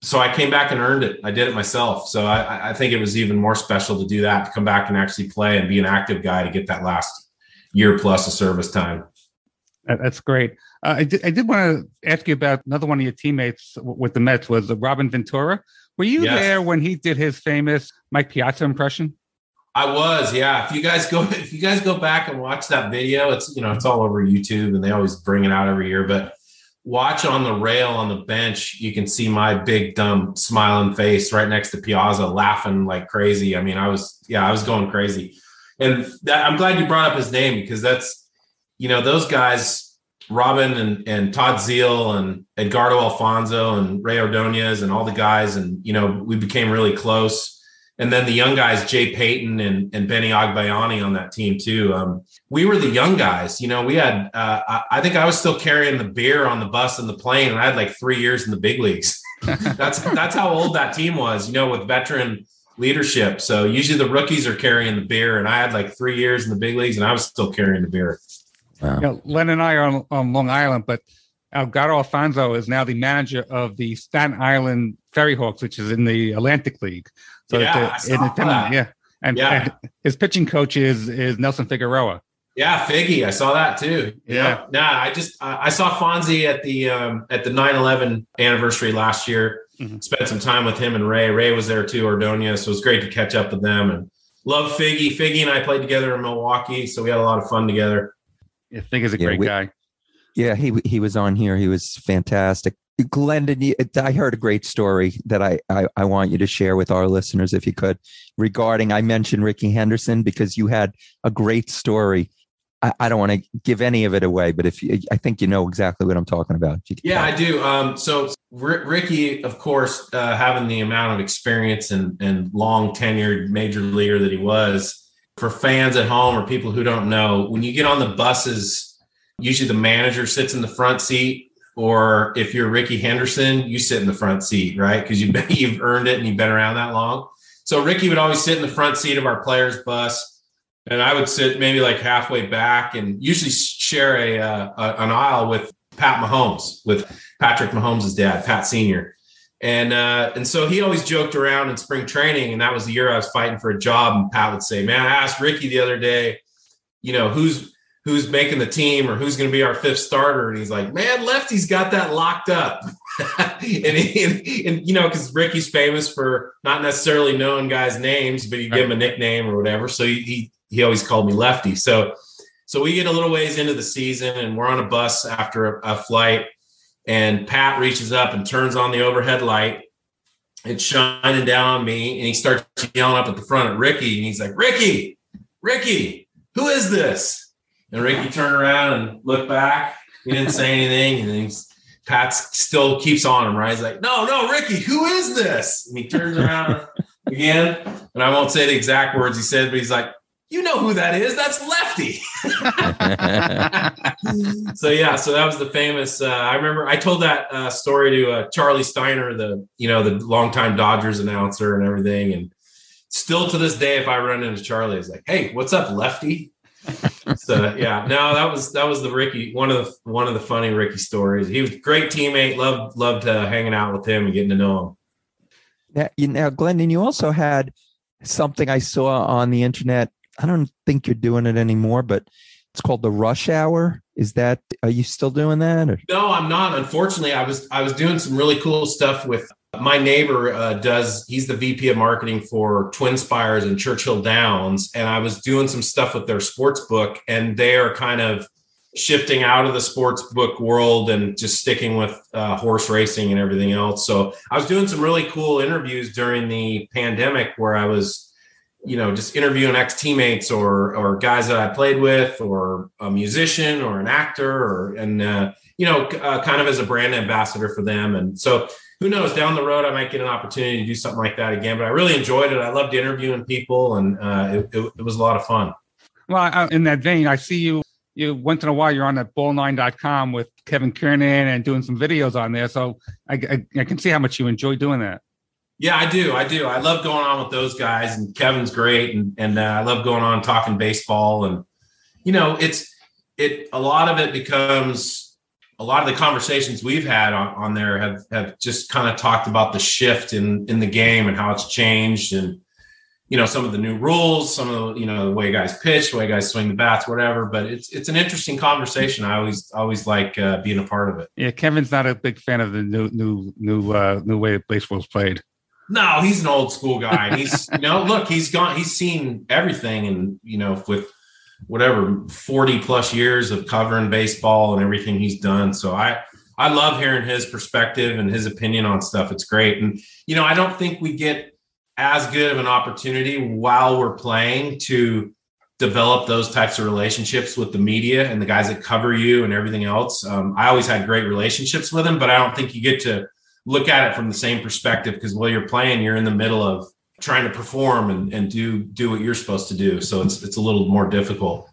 so I came back and earned it. I did it myself. So I, I think it was even more special to do that, to come back and actually play and be an active guy to get that last year plus of service time. That's great. Uh, I did, I did want to ask you about another one of your teammates with the Mets was Robin Ventura. Were you Yes. there when he did his famous Mike Piazza impression? I was, yeah. If you guys go, if you guys go back and watch that video, it's, you know, it's all over YouTube and they always bring it out every year, but watch on the rail on the bench, you can see my big, dumb smiling face right next to Piazza laughing like crazy. I mean, I was, yeah, I was going crazy. And that, I'm glad you brought up his name because that's, you know, those guys, Robin and, and Todd Zeal and Edgardo Alfonso and Ray Ordonez and all the guys. And, you know, we became really close. And then the young guys, Jay Payton and, and Benny Agbayani on that team too. Um, we were the young guys, you know, we had, uh, I, I think I was still carrying the beer on the bus and the plane, and I had like three years in the big leagues. that's, that's how old that team was, you know, with veteran leadership. So usually the rookies are carrying the beer, and I had like three years in the big leagues and I was still carrying the beer. Wow. You know, Len and I are on, on Long Island, but Edgardo Alfonso is now the manager of the Staten Island Ferry Hawks, which is in the Atlantic League. So Yeah, it's I a, saw it's a- that. yeah. And, Yeah. and his pitching coach is, is Nelson Figueroa. Yeah, Figgy, I saw that too. You Yeah. know? Nah, I just I I saw Fonzie at the um, at the nine eleven anniversary last year. Mhm. Spent some time with him and Ray. Ray was there too, Ordonez. So it was great to catch up with them, and love Figgy. Figgy and I played together in Milwaukee, so we had a lot of fun together. I think he's a Yeah, great we- guy. Yeah, he he was on here. He was fantastic. Glendon, you- I heard a great story that I, I I want you to share with our listeners, if you could, regarding, I mentioned Ricky Henderson because you had a great story. I, I don't want to give any of it away, but if you, I think you know exactly what I'm talking about. You can Yeah, tell. I do. Um, so R- Ricky, of course, uh, having the amount of experience and, and long tenured major leaguer that he was, for fans at home or people who don't know, when you get on the buses, usually the manager sits in the front seat, or if you're Ricky Henderson, you sit in the front seat, right? Because you've been, you've earned it and you've been around that long. So Ricky would always sit in the front seat of our players' bus, and I would sit maybe like halfway back, and usually share a, uh, a an aisle with Pat Mahomes, with Patrick Mahomes' dad, Pat Senior And uh, and so he always joked around in spring training, and that was the year I was fighting for a job. And Pat would say, "Man, I asked Ricky the other day, you know, who's who's making the team or who's going to be our fifth starter?" And he's like, "Man, Lefty's got that locked up." and, he, and, and, you know, because Ricky's famous for not necessarily knowing guys' names, but you give him a nickname or whatever. So he, he he always called me Lefty. So so we get a little ways into the season, and we're on a bus after a, a flight, and Pat reaches up and turns on the overhead light. It's shining down on me, and he starts yelling up at the front at Ricky, and he's like, "Ricky, Ricky, who is this?" And Ricky turned around and looked back. He didn't say anything, and then he's, Pat still keeps on him, right? He's like, "No, no, Ricky, who is this?" And he turns around again, and I won't say the exact words he said, but he's like, "You know who that is? That's Lefty." So yeah, so that was the famous. Uh, I remember I told that uh, story to uh, Charlie Steiner, the you know the longtime Dodgers announcer and everything, and still to this day, if I run into Charlie, he's like, "Hey, what's up, Lefty?" So yeah, no, that was that was the Ricky one of the one of the funny Ricky stories. He was a great teammate. Loved loved uh, hanging out with him and getting to know him. Now, you know, Glendon, you also had something I saw on the internet. I don't think you're doing it anymore, but it's called the Rush Hour. Is that, are you still doing that? Or? No, I'm not. Unfortunately, I was I was doing some really cool stuff with my neighbor. Uh, does he's the V P of marketing for Twin Spires and Churchill Downs, and I was doing some stuff with their sports book, and they are kind of shifting out of the sports book world and just sticking with uh, horse racing and everything else. So I was doing some really cool interviews during the pandemic where I was, you know, just interviewing ex-teammates or or guys that I played with, or a musician or an actor, or and uh, you know, uh, kind of as a brand ambassador for them. And so who knows, down the road I might get an opportunity to do something like that again. But I really enjoyed it. I loved interviewing people, and uh, it, it, it was a lot of fun. Well, I, in that vein, I see you. You once in a while you're on that ball nine dot com with Kevin Kiernan and doing some videos on there. So I, I, I can see how much you enjoy doing that. Yeah, I do. I do. I love going on with those guys, and Kevin's great. And, and uh, I love going on talking baseball. And, you know, it's, it, a lot of it becomes a lot of the conversations we've had on, on there have, have just kind of talked about the shift in, in the game and how it's changed, and, you know, some of the new rules, some of the, you know, the way guys pitch, the way guys swing the bats, whatever. But it's, it's an interesting conversation. I always, always like uh, being a part of it. Yeah. Kevin's not a big fan of the new, new, new, uh, new way baseball's played. No, he's an old school guy. He's, you know, look, he's gone, he's seen everything, and, you know, with whatever forty plus years of covering baseball and everything he's done. So I, I love hearing his perspective and his opinion on stuff. It's great. And, you know, I don't think we get as good of an opportunity while we're playing to develop those types of relationships with the media and the guys that cover you and everything else. Um, I always had great relationships with them, but I don't think you get to look at it from the same perspective, because while you're playing, you're in the middle of trying to perform and, and do, do what you're supposed to do. So it's, it's a little more difficult.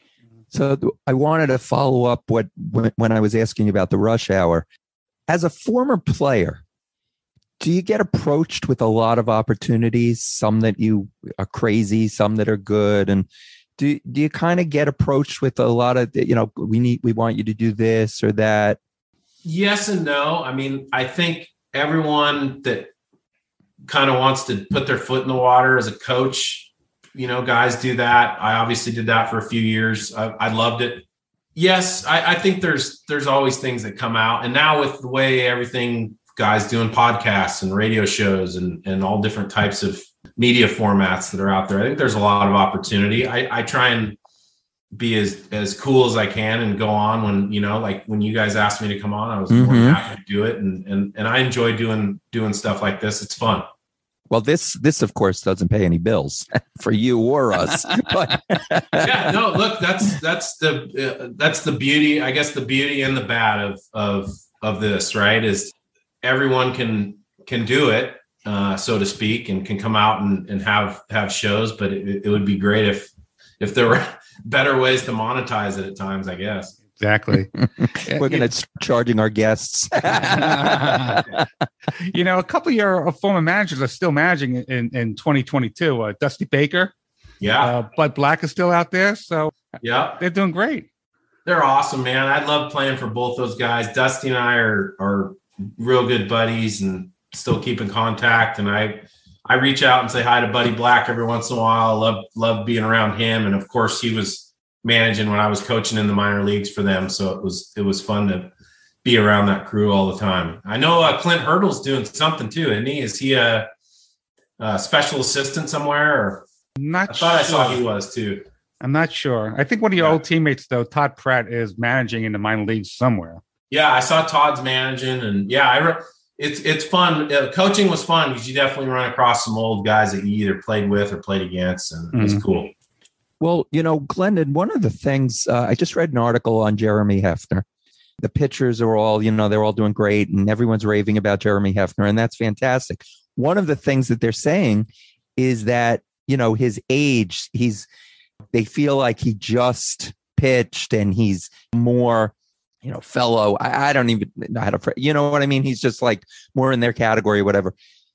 So I wanted to follow up what, when, when I was asking you about the rush hour. As a former player, do you get approached with a lot of opportunities, some that you are crazy, some that are good? And do, do you kind of get approached with a lot of, you know, we need, we want you to do this or that? Yes and no. I mean, I think everyone that kind of wants to put their foot in the water as a coach, you know, guys do that. I obviously did that for a few years. I, I loved it. Yes, I, I think there's there's always things that come out. And now with the way everything, guys doing podcasts and radio shows and, and all different types of media formats that are out there, I think there's a lot of opportunity. I, I try and be as, as cool as I can and go on when, you know, like when you guys asked me to come on, I was mm-hmm. more than happy to do it. And, and, and I enjoy doing, doing stuff like this. It's fun. Well, this, this of course doesn't pay any bills for you or us. But yeah, no, look, that's, that's the, uh, that's the beauty, I guess the beauty and the bad of, of, of this, right, is everyone can, can do it, uh, so to speak, and can come out and, and have, have shows, but it, it would be great if, if there were better ways to monetize it at times, I guess. Exactly. We're going to start charging our guests. You know, a couple of your former managers are still managing in, in twenty twenty-two. Uh, Dusty Baker. Yeah. Uh, Bud Black is still out there. So yeah, they're doing great. They're awesome, man. I love playing for both those guys. Dusty and I are, are real good buddies and still keep in contact. And I, I reach out and say hi to Buddy Black every once in a while. I love, love being around him. And of course he was managing when I was coaching in the minor leagues for them. So it was, it was fun to be around that crew all the time. I know uh, Clint Hurdle's doing something too, isn't he? Is he a, a special assistant somewhere? Or Not I thought sure. I saw he was too. I'm not sure. I think one of your Yeah. old teammates, though, Todd Pratt, is managing in the minor leagues somewhere. Yeah, I saw Todd's managing, and yeah, I re- it's it's fun. Uh, coaching was fun because you definitely run across some old guys that you either played with or played against, and Mhm. it's cool. Well, you know, Glendon, one of the things, uh, I just read an article on Jeremy Hefner. The pitchers are all, you know, they're all doing great and everyone's raving about Jeremy Hefner, and that's fantastic. One of the things that they're saying is that, you know, his age, he's, they feel like he just pitched and he's more, you know, fellow. I, I don't even know how to, you know what I mean? He's just like more in their category or whatever.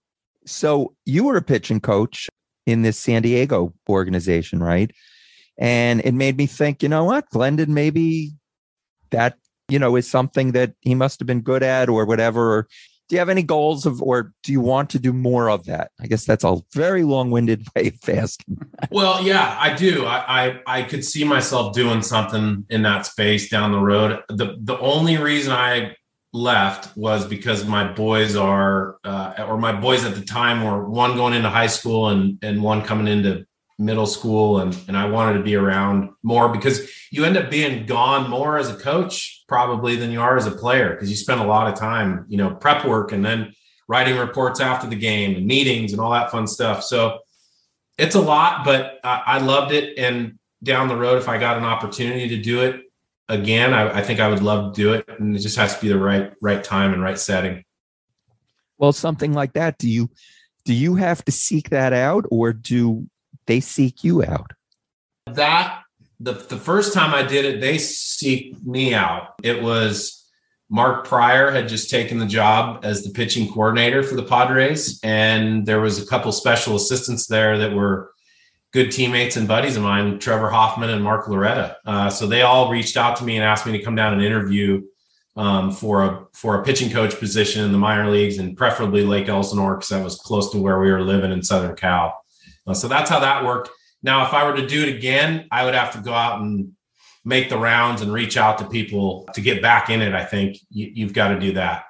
So you were a pitching coach in this San Diego organization, right? And it made me think, you know what, Glendon, maybe that, you know, is something that he must have been good at or whatever. Or do you have any goals of, or do you want to do more of that? I guess that's a very long-winded way of asking. Well, yeah, I do. I, I I could see myself doing something in that space down the road. The the only reason I left was because my boys are, uh, or my boys at the time were one going into high school and and one coming into middle school, and and I wanted to be around more because you end up being gone more as a coach probably than you are as a player, because you spend a lot of time, you know, prep work and then writing reports after the game and meetings and all that fun stuff. So it's a lot, but I, I loved it. And down the road, if I got an opportunity to do it again, I, I think I would love to do it. And it just has to be the right, right time and right setting. Well, something like that. Do you, do you have to seek that out, or do they seek you out? That the the first time I did it, they seeked me out. It was Mark Pryor had just taken the job as the pitching coordinator for the Padres, and there was a couple special assistants there that were good teammates and buddies of mine, Trevor Hoffman and Mark Loretta. Uh, so they all reached out to me and asked me to come down and interview um, for a for a pitching coach position in the minor leagues, and preferably Lake Elsinore, because that was close to where we were living in Southern Cal. Uh, so that's how that worked. Now, if I were to do it again, I would have to go out and make the rounds and reach out to people to get back in it. I think you, you've got to do that.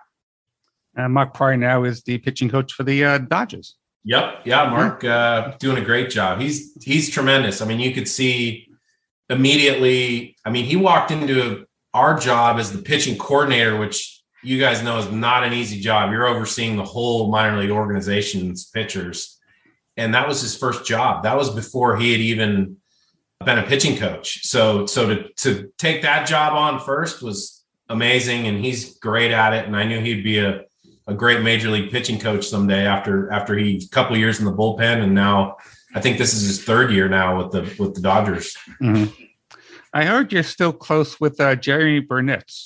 And Mark Pryor now is the pitching coach for the uh, Dodgers. Yep. Yeah. Mark uh, doing a great job. He's, he's tremendous. I mean, you could see immediately, I mean, he walked into our job as the pitching coordinator, which you guys know is not an easy job. You're overseeing the whole minor league organization's pitchers. And that was his first job. That was before he had even been a pitching coach. So, so to, to take that job on first was amazing. And he's great at it. And I knew he'd be a, a great major league pitching coach someday after, after he a couple of years in the bullpen. And now I think this is his third year now with the, with the Dodgers. Mm-hmm. I heard you're still close with uh, Jeremy Burnitz.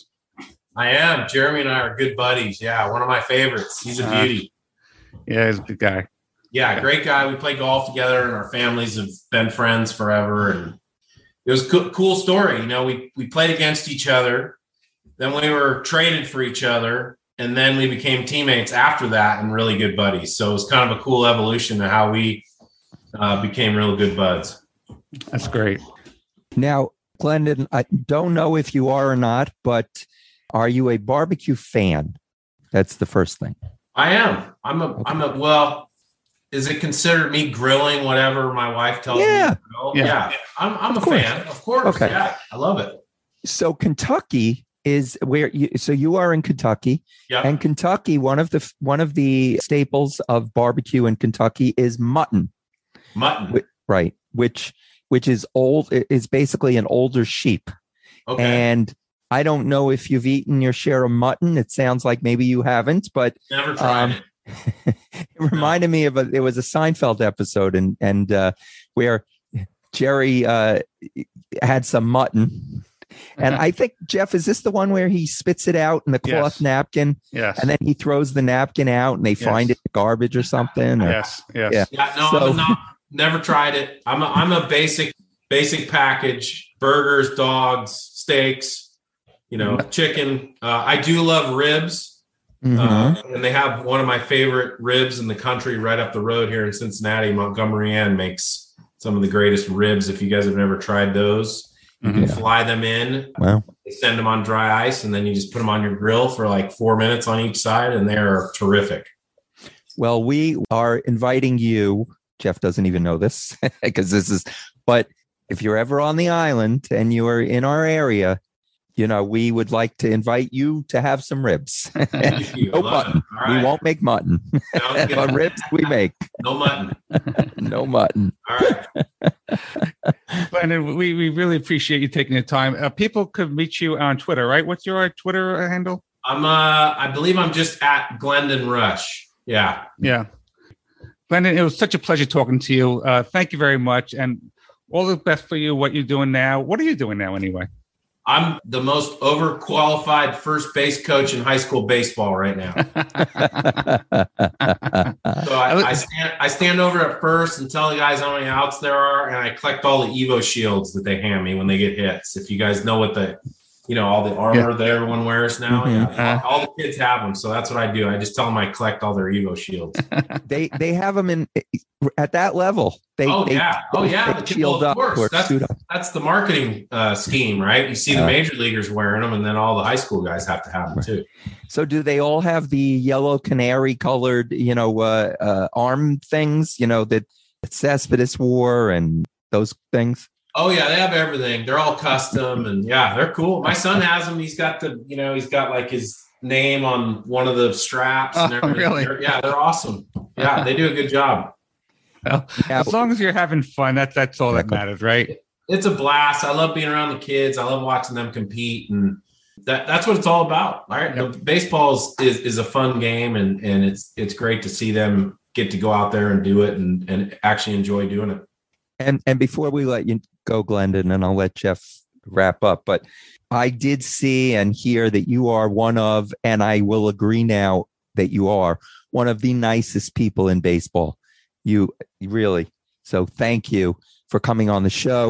I am. Jeremy and I are good buddies. Yeah. One of my favorites. He's a beauty. Uh, yeah, he's a good guy. Yeah, great guy. We play golf together, and our families have been friends forever. And it was a cool, cool story. You know, we we played against each other, then we were traded for each other, and then we became teammates after that and really good buddies. So it was kind of a cool evolution of how we uh, became real good buds. That's great. Now, Glendon, I don't know if you are or not, but are you a barbecue fan? That's the first thing. I am. I'm a. Okay. I'm a. Well. Is it considered me grilling whatever my wife tells yeah. me to grill? Yeah. Yeah. I'm, I'm a course. fan. Of course. Okay. Yeah. I love it. So Kentucky is where you, so you are in Kentucky. Yeah. And Kentucky, one of the, one of the staples of barbecue in Kentucky is mutton. Mutton. Right. Which, which is old, is basically an older sheep. Okay. And I don't know if you've eaten your share of mutton. It sounds like maybe you haven't, but never tried um, it. it reminded me of a, it was a Seinfeld episode and, and, uh, where Jerry, uh, had some mutton. And I think, Jeff, is this the one where he spits it out in the cloth yes. napkin? Yes. And then he throws the napkin out and they yes. find it in garbage or something? Or, yes. Yes. Yeah. Yeah. No, So- I'm not, never tried it. I'm a, I'm a basic, basic package, burgers, dogs, steaks, you know, chicken. Uh, I do love ribs. Mhm. Uh, and they have one of my favorite ribs in the country right up the road here in Cincinnati. Montgomery Ann makes some of the greatest ribs. If you guys have never tried those, you Mhm. can fly them in. Wow. They send them on dry ice, and then you just put them on your grill for like four minutes on each side, and they're terrific. Well, we are inviting you. Jeff doesn't even know this because this is, but if you're ever on the island and you are in our area, you know, we would like to invite you to have some ribs. Thank you. No I love mutton. it. All right. We won't make mutton, Sounds good. but ribs we make. No mutton. No mutton. All right. Glendon, we, we really appreciate you taking the time. Uh, people could meet you on Twitter, right? What's your Twitter handle? I'm uh I believe I'm just at Glendon Rush. Yeah. Yeah. Glendon, it was such a pleasure talking to you. Uh, thank you very much. And all the best for you, what you're doing now. What are you doing now anyway? I'm the most overqualified first base coach in high school baseball right now. So I, I stand I stand over at first and tell the guys how many outs there are, and I collect all the Evo shields that they hand me when they get hits. If you guys know what the, you know, all the armor yeah. that everyone wears now, Mhm. yeah, all, all the kids have them. So that's what I do. I just tell them I collect all their Evo shields. they they have them in at that level. They, oh they, yeah, oh yeah, they the shield well, up of course. or That's, suit up. that's the marketing uh, scheme, right? You see the Uh, major leaguers wearing them, and then all the high school guys have to have them too. So do they all have the yellow canary colored, you know, uh, uh, arm things, you know, that Cespedes wore and those things? Oh yeah, they have everything. They're all custom, and yeah, they're cool. My son has them. He's got the, you know, he's got like his name on one of the straps. And Oh, everything. really? They're, yeah, they're awesome. Yeah, they do a good job. Well, Yeah. as long as you're having fun, that's that's all that Exactly. matters, right? It's a blast. I love being around the kids. I love watching them compete, and that that's what it's all about. All right, Yep. the baseball is, is is a fun game, and and it's it's great to see them get to go out there and do it, and and actually enjoy doing it. And and before we let you go, Glendon, and I'll let Jeff wrap up, but I did see and hear that you are one of, and I will agree now that you are one of the nicest people in baseball. You really. So thank you for coming on the show.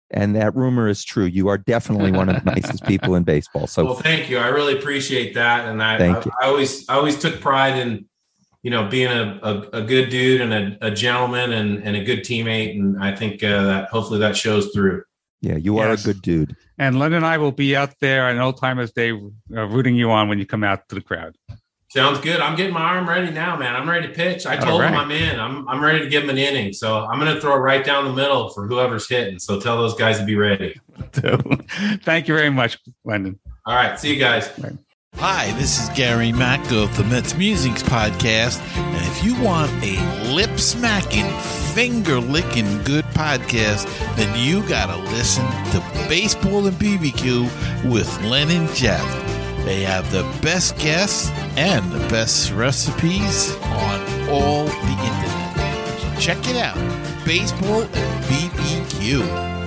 And that rumor is true. You are definitely one of the nicest people in baseball. So, well, thank you. I really appreciate that. And I, Thank I, you. I always, I always took pride in, you know, being a, a, a good dude and a, a gentleman and, and a good teammate. And I think uh, that hopefully that shows through. yeah, you are Yes. a good dude. And Len and I will be out there on Old Timers Day uh, rooting you on when you come out to the crowd. Sounds good. I'm getting my arm ready now, man. I'm ready to pitch. I All told right. him I'm in. I'm I'm ready to give him an inning. So I'm going to throw it right down the middle for whoever's hitting. So tell those guys to be ready. Thank you very much, Lyndon. All right. See you guys. Hi, this is Gary Mack of the Mets Musics Podcast. And if you want a lip smacking, finger licking good podcast, then you got to listen to Baseball and B B Q with Len and Jeff. They have the best guests and the best recipes on all the internet. So check it out. Baseball and B B Q.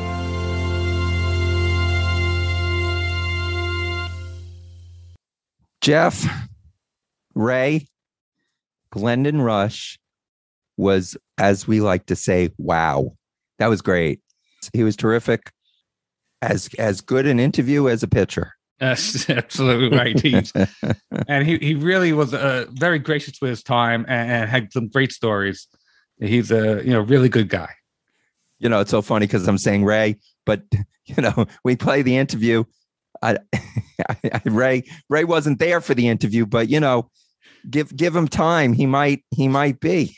Jeff, Ray, Glendon Rush was, as we like to say, wow. That was great. He was terrific. As as good an interview as a pitcher. That's absolutely right. He's, and he, he really was uh, very gracious with his time and, and had some great stories. He's a you know really good guy. You know, it's so funny because I'm saying Ray, but you know, we play the interview. I, I, Ray Ray wasn't there for the interview, but you know, give give him time. He might he might be.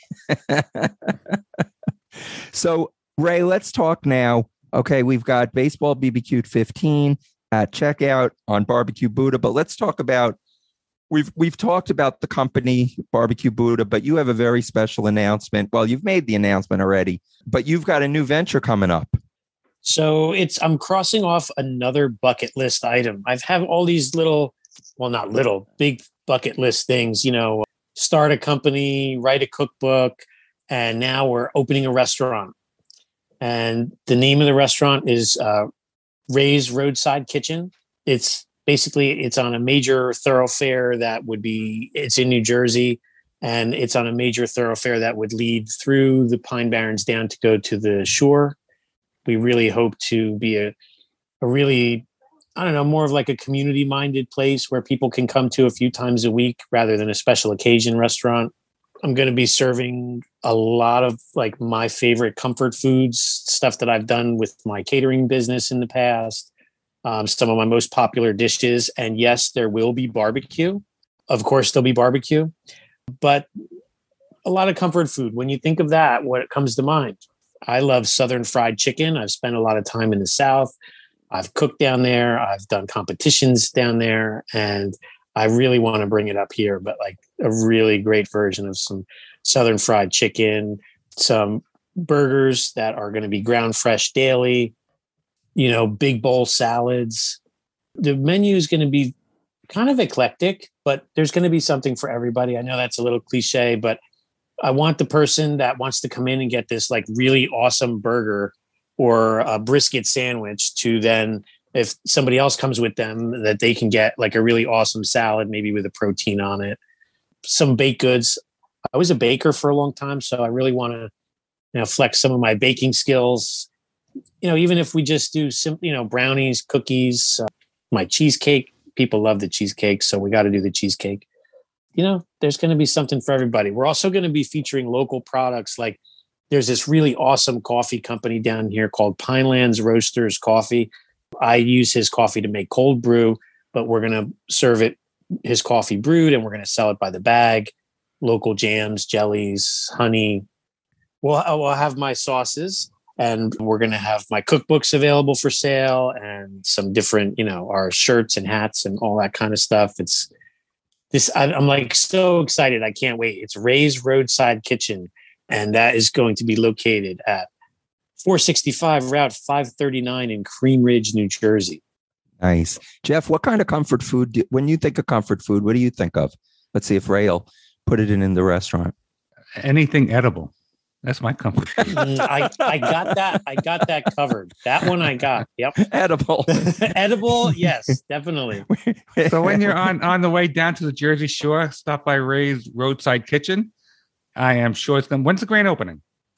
So Ray, let's talk now. Okay, we've got Baseball B B Q fifteen at checkout on Barbecue Buddha, but let's talk about we've we've talked about the company Barbecue Buddha, but you have a very special announcement. Well, you've made the announcement already, but you've got a new venture coming up. So it's I'm crossing off another bucket list item. I've have all these little, well, not little, big bucket list things, you know, start a company, write a cookbook, and now we're opening a restaurant. And the name of the restaurant is uh, Ray's Roadside Kitchen. It's basically, it's on a major thoroughfare that would be, it's in New Jersey, and it's on a major thoroughfare that would lead through the Pine Barrens down to go to the shore. We really hope to be a, a really, I don't know, more of like a community-minded place where people can come to a few times a week rather than a special occasion restaurant. I'm going to be serving a lot of like my favorite comfort foods, stuff that I've done with my catering business in the past, um, some of my most popular dishes. And yes, there will be barbecue. Of course, there'll be barbecue, but a lot of comfort food. When you think of that, what comes to mind? I love Southern fried chicken. I've spent a lot of time in the South. I've cooked down there. I've done competitions down there, and I really want to bring it up here, but like a really great version of some Southern fried chicken, some burgers that are going to be ground fresh daily, you know, big bowl salads. The menu is going to be kind of eclectic, but there's going to be something for everybody. I know that's a little cliche, but I want the person that wants to come in and get this like really awesome burger or a brisket sandwich to then, if somebody else comes with them, that they can get like a really awesome salad, maybe with a protein on it, some baked goods. I was a baker for a long time, so I really want to, you know, flex some of my baking skills. You know, even if we just do some, you know, brownies, cookies, uh, my cheesecake. People love the cheesecake, so we got to do the cheesecake. You know, there's going to be something for everybody. We're also going to be featuring local products. Like there's this really awesome coffee company down here called Pinelands Roasters Coffee. I use his coffee to make cold brew, but we're going to serve it, his coffee brewed, and we're going to sell it by the bag. Local jams, jellies, honey. We'll, we'll have my sauces, and we're going to have my cookbooks available for sale and some different, you know, our shirts and hats and all that kind of stuff. It's this, I, I'm like so excited. I can't wait. It's Ray's Roadside Kitchen, and that is going to be located at four sixty-five Route five thirty-nine in Cream Ridge, New Jersey. Nice. Jeff, what kind of comfort food, do, when you think of comfort food, what do you think of? Let's see if Ray will put it in in the restaurant. Anything edible. That's my comfort food. Mm, I, I got that. I got that covered. That one I got. Yep. Edible. Edible. Yes, definitely. So when you're on, on the way down to the Jersey Shore, stop by Ray's Roadside Kitchen. I am sure it's them. When's the grand opening?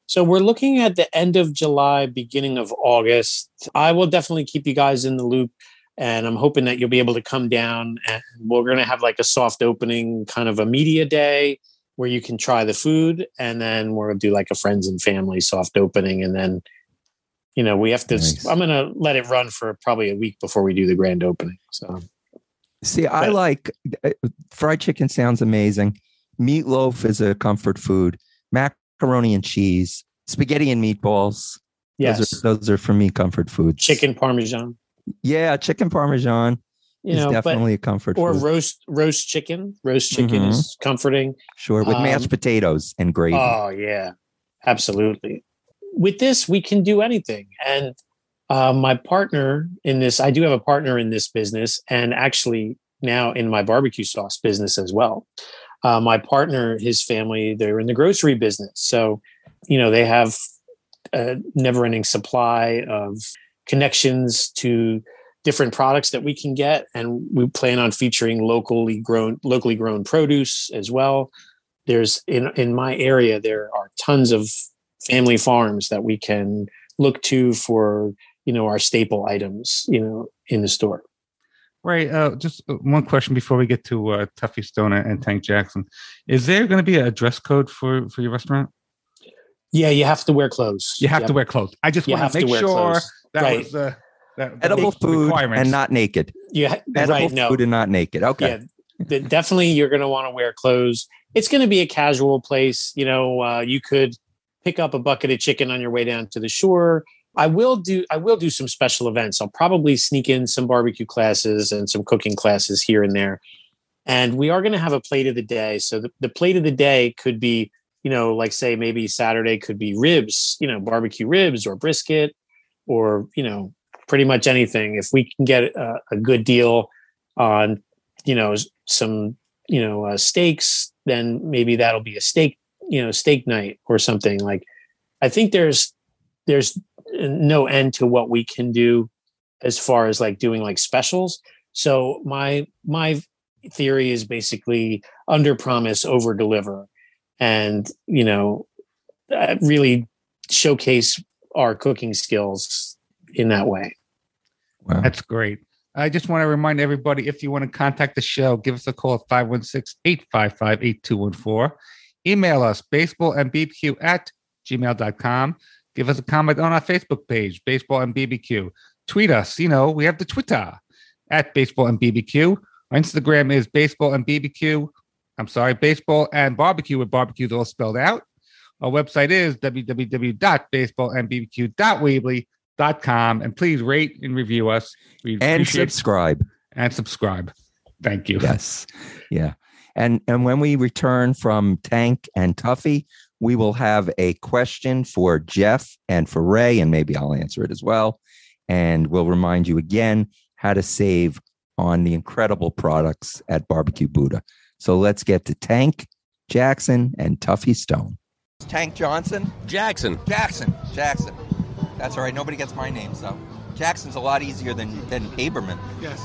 So we're looking at the end of July, beginning of August. I will definitely keep you guys in the loop, and I'm hoping that you'll be able to come down, and we're going to have like a soft opening, kind of a media day where you can try the food, and then we're going to do like a friends and family soft opening, and then, you know, we have to, nice. I'm going to let it run for probably a week before we do the grand opening. So, see, I but, like fried chicken sounds amazing. Meatloaf is a comfort food. Macaroni and cheese, spaghetti and meatballs. Yes. Those are, those are for me comfort foods. Chicken Parmesan. Yeah. Chicken Parmesan you is know, definitely but, a comfort or food. Or roast, roast chicken. Roast chicken mm-hmm. is comforting. Sure. With um, mashed potatoes and gravy. Oh yeah, absolutely. With this, we can do anything. And uh, my partner in this, I do have a partner in this business, and actually now in my barbecue sauce business as well. Uh, my partner, his family, they're in the grocery business. So, you know, they have a never-ending supply of connections to different products that we can get. And we plan on featuring locally grown, locally grown produce as well. There's in, in my area, there are tons of family farms that we can look to for, you know, our staple items, you know, in the store. Right. Uh, just one question before we get to uh, Tuffy Stone and Tank Jackson. Is there going to be a dress code for, for your restaurant? Yeah, you have to wear clothes. You have yep. to wear clothes. I just want to make sure clothes. that right. was uh, that, edible food and not naked. Yeah, edible right, no. food and not naked. Okay. Yeah, definitely you're going to want to wear clothes. It's going to be a casual place. You know, uh, you could pick up a bucket of chicken on your way down to the shore. I will do I will do some special events. I'll probably sneak in some barbecue classes and some cooking classes here and there. And we are going to have a plate of the day. So the, the plate of the day could be, you know, like say maybe Saturday could be ribs, you know, barbecue ribs or brisket or, you know, pretty much anything. If we can get a, a good deal on, you know, some, you know, uh, steaks, then maybe that'll be a steak, you know, steak night or something. Like, I think there's, there's no end to what we can do as far as like doing like specials. So my, my theory is basically under promise, over deliver, and, you know, really showcase our cooking skills in that way. Wow. That's great. I just want to remind everybody, if you want to contact the show, give us a call at five one six, eight five five, eight two one four. Email us, baseball and b b q at gmail dot com. Give us a comment on our Facebook page, Baseball and B B Q. Tweet us. You know, we have the Twitter at Baseball and B B Q. Our Instagram is Baseball and B B Q. I'm sorry, Baseball and Barbecue with barbecues all spelled out. Our website is w w w dot baseball and b b q dot weebly dot com. And please rate and review us. We and subscribe. And subscribe. Thank you. Yes. Yeah. And and when we return from Tank and Tuffy, we will have a question for Jeff and for Ray, and maybe I'll answer it as well. And we'll remind you again how to save on the incredible products at Barbecue Buddha. So let's get to Tank Jackson and Tuffy Stone. Tank Johnson? Jackson. Jackson. Jackson. That's all right. Nobody gets my name, so Jackson's a lot easier than, than Aberman. Yes.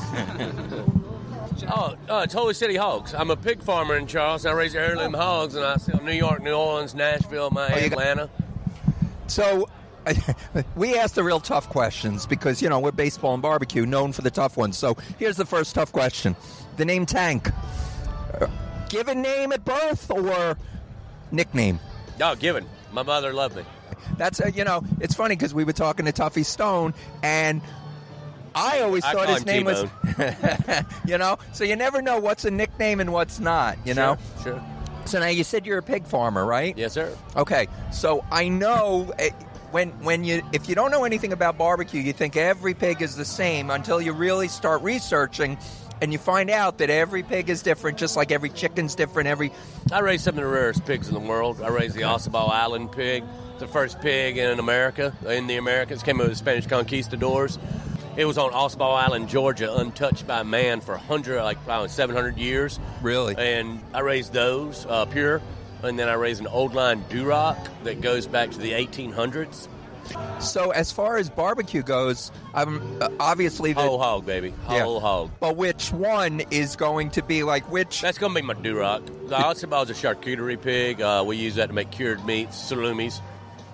Oh, uh, it's Holy City Hogs. I'm a pig farmer in Charleston. I raise heirloom hogs, and I sell New York, New Orleans, Nashville, Miami, oh, Atlanta. Got... So we ask the real tough questions because, you know, we're Baseball and Barbecue, known for the tough ones. So here's the first tough question. The name Tank, uh, given name at birth or nickname? Oh, given. My mother loved me. That's, uh, you know, it's funny because we were talking to Tuffy Stone, and I always I thought his name T-Bone. was, you know, so you never know what's a nickname and what's not, you know? Sure, sure. So now you said you're a pig farmer, right? Yes, sir. Okay, so I know uh, when when you, if you don't know anything about barbecue, you think every pig is the same until you really start researching and you find out that every pig is different, just like every chicken's different, every... I raise some of the rarest pigs in the world. I raised the Ossabaw Island pig, the first pig in America, in the Americas, came over the Spanish conquistadors. It was on Ossabaw Island, Georgia, untouched by man for one hundred, like probably seven hundred years. Really? And I raised those uh, pure, and then I raised an old line Duroc that goes back to the eighteen hundreds. So as far as barbecue goes, I'm uh, obviously the whole hog, baby, whole yeah. hog. But which one is going to be like which? That's going to be my Duroc. The Ossabaw is a charcuterie pig. Uh, we use that to make cured meats, salumis.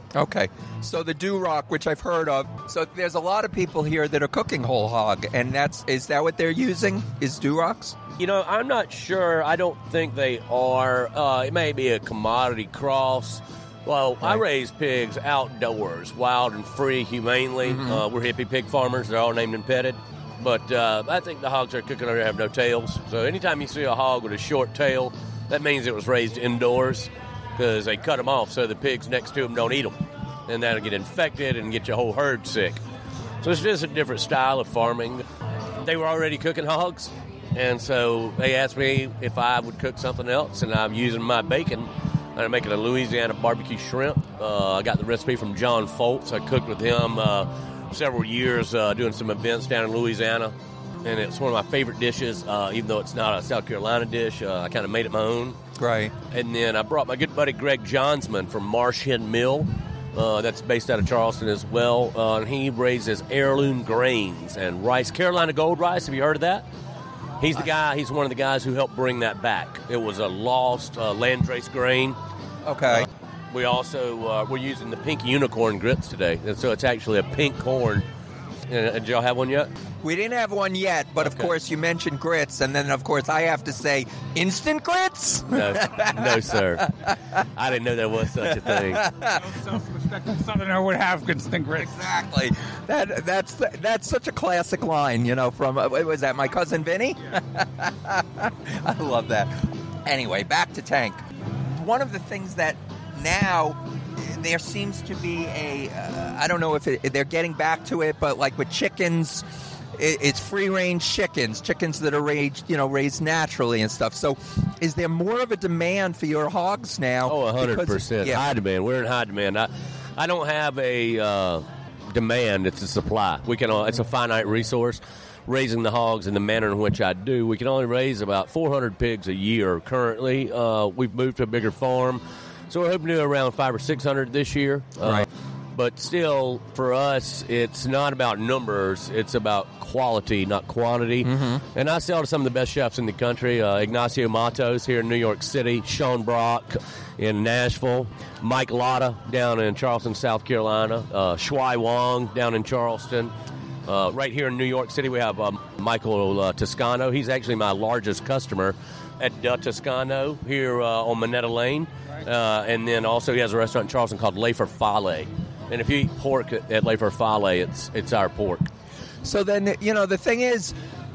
Okay. So the Duroc, which I've heard of, so there's a lot of people here that are cooking whole hog, and that's is that what they're using? Is Durocs? You know, I'm not sure. I don't think they are. Uh, it may be a commodity cross. Well, right. I raise pigs outdoors, wild and free, humanely. Mm-hmm. Uh, we're hippie pig farmers. They're all named and petted. But uh, I think the hogs they're cooking are have no tails. So anytime you see a hog with a short tail, that means it was raised indoors because they cut them off so the pigs next to them don't eat them. And that'll get infected and get your whole herd sick. So it's just a different style of farming. They were already cooking hogs. And so they asked me if I would cook something else, and I'm using my bacon. I'm making a Louisiana barbecue shrimp. Uh, I got the recipe from John Foltz. I cooked with him uh, several years uh, doing some events down in Louisiana. And it's one of my favorite dishes, uh, even though it's not a South Carolina dish. Uh, I kind of made it my own. Right. And then I brought my good buddy Greg Johnsman from Marsh Hen Mill. Uh, that's based out of Charleston as well. Uh, and he raises heirloom grains and rice. Carolina Gold Rice, have you heard of that? He's the guy. He's one of the guys who helped bring that back. It was a lost uh, landrace grain. Okay. Uh, we also uh, we're using the pink unicorn grits today, and so it's actually a pink corn. Uh, did y'all have one yet? We didn't have one yet, but okay. Of course you mentioned grits, and then of course I have to say instant grits. No, no, sir. I didn't know there was such a thing. No self-respecting Southerner would have instant grits. Exactly. That that's that's such a classic line, you know. From uh, what was that? My cousin Vinny. Yeah. I love that. Anyway, back to Tank. One of the things that now there seems to be a uh, I don't know if it, they're getting back to it, but like with chickens. It's free-range chickens, chickens that are raised, you know, raised naturally and stuff. So, is there more of a demand for your hogs now? Oh, a hundred percent high demand. We're in high demand. I, I don't have a uh, demand; it's a supply. We can. It's a finite resource. Raising the hogs in the manner in which I do, we can only raise about four hundred pigs a year currently. Uh, we've moved to a bigger farm, so we're hoping to do around five or six hundred this year. Right. Uh, But still, for us, it's not about numbers. It's about quality, not quantity. Mm-hmm. And I sell to some of the best chefs in the country. Uh, Ignacio Matos here in New York City. Sean Brock in Nashville. Mike Lotta down in Charleston, South Carolina. Uh, Shuai Wong down in Charleston. Uh, right here in New York City, we have um, Michael uh, Toscano. He's actually my largest customer at Da Toscano here uh, on Minetta Lane. Uh, and then also he has a restaurant in Charleston called Le Farfalle. And if you eat pork at, at Le Farfalle, it's it's our pork. So then, you know, the thing is,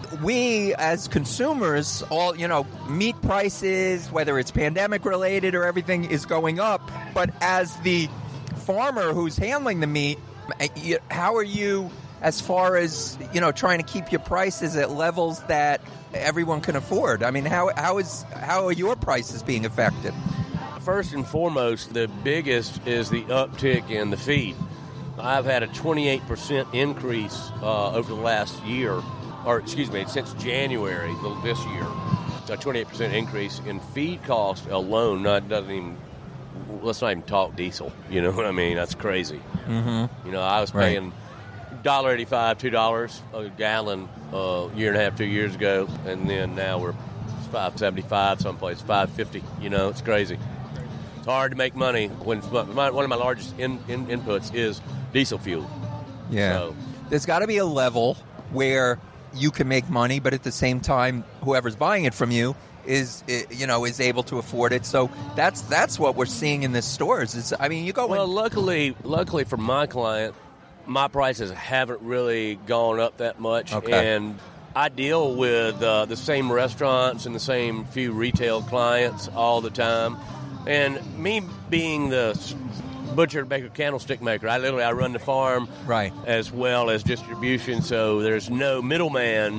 we as consumers, all, you know, meat prices, whether it's pandemic related or everything, is going up. But as the farmer who's handling the meat, how are you as far as, you know, trying to keep your prices at levels that everyone can afford? I mean, how how is how are your prices being affected? First and foremost, the biggest is the uptick in the feed. I've had a twenty-eight percent increase uh, over the last year, or excuse me, since January this year. A twenty-eight percent increase in feed cost alone. Not doesn't even. Let's not even talk diesel. You know what I mean? That's crazy. Mm-hmm. You know, I was paying one dollar eighty-five, two dollars a gallon a year and a half, two years ago, and then now we're five seventy-five someplace, five fifty. You know, it's crazy. It's hard to make money when my, one of my largest in, in, inputs is diesel fuel. Yeah. So, there's got to be a level where you can make money, but at the same time, whoever's buying it from you is, you know, is able to afford it. So that's that's what we're seeing in the stores. Is I mean, you go. Well, in- luckily, luckily for my client, my prices haven't really gone up that much, okay. and I deal with uh, the same restaurants and the same few retail clients all the time. And me being the butcher, baker, candlestick maker, I literally I run the farm right. as well as distribution, so there's no middleman.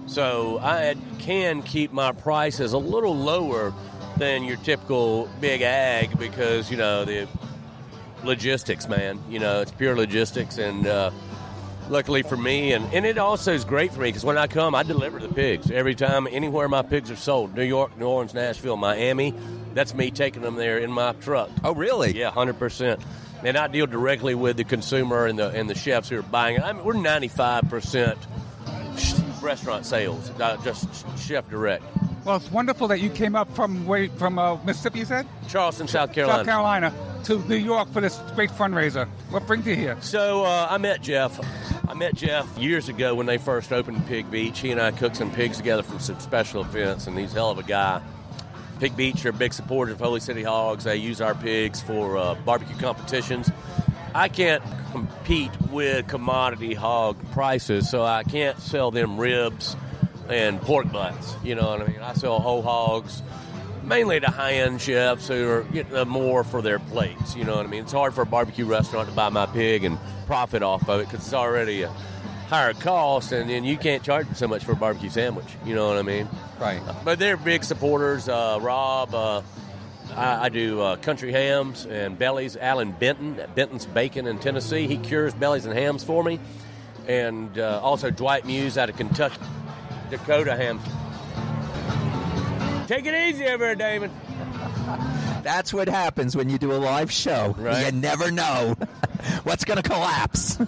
So I can keep my prices a little lower than your typical big ag because, you know, the logistics, man. You know, it's pure logistics, and uh, luckily for me, and, and it also is great for me because when I come, I deliver the pigs every time, anywhere my pigs are sold. New York, New Orleans, Nashville, Miami. That's me taking them there in my truck. Oh, really? Yeah, one hundred percent. And I deal directly with the consumer and the and the chefs who are buying it. I mean, we're ninety-five percent restaurant sales, not just chef direct. Well, it's wonderful that you came up from where, from uh, Mississippi, you said? Charleston, South Carolina. South Carolina. to New York for this great fundraiser? What brings you here? So uh, I met Jeff. I met Jeff years ago when they first opened Pig Beach. He and I cooked some pigs together for some special events, and he's a hell of a guy. Pig Beach are big supporters of Holy City Hogs. They use our pigs for uh, barbecue competitions. I can't compete with commodity hog prices, so I can't sell them ribs and pork butts. You know what I mean? I sell whole hogs, mainly to high-end chefs who are getting more for their plates. You know what I mean? It's hard for a barbecue restaurant to buy my pig and profit off of it because it's already a higher cost, and then you can't charge them so much for a barbecue sandwich. You know what I mean? Right. But they're big supporters. Uh, Rob, uh, I, I do uh, country hams and bellies. Alan Benton at Benton's Bacon in Tennessee. He cures bellies and hams for me. And uh, also Dwight Muse out of Kentucky. Dakota ham. Take it easy over there, Damon. That's what happens when you do a live show. Right. You never know what's going to collapse.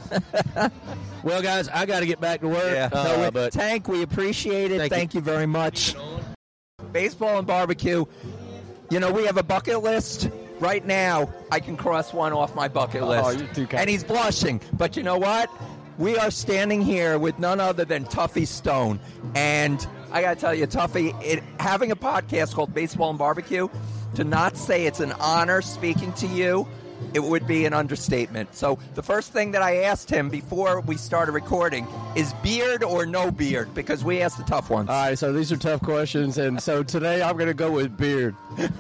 Well, guys, I got to get back to work. Yeah. Uh, No, we- but Tank, we appreciate it. Thank Thank, you. you very much. Baseball and barbecue. You know, we have a bucket list. Right now, I can cross one off my bucket list. Oh, you're too kind. And he's blushing. But you know what? We are standing here with none other than Tuffy Stone. And I got to tell you, Tuffy, it, having a podcast called Baseball and Barbecue, to not say it's an honor speaking to you, it would be an understatement. So the first thing that I asked him before we started recording is beard or no beard, because we asked the tough ones. All right, so these are tough questions, and so today I'm going to go with beard.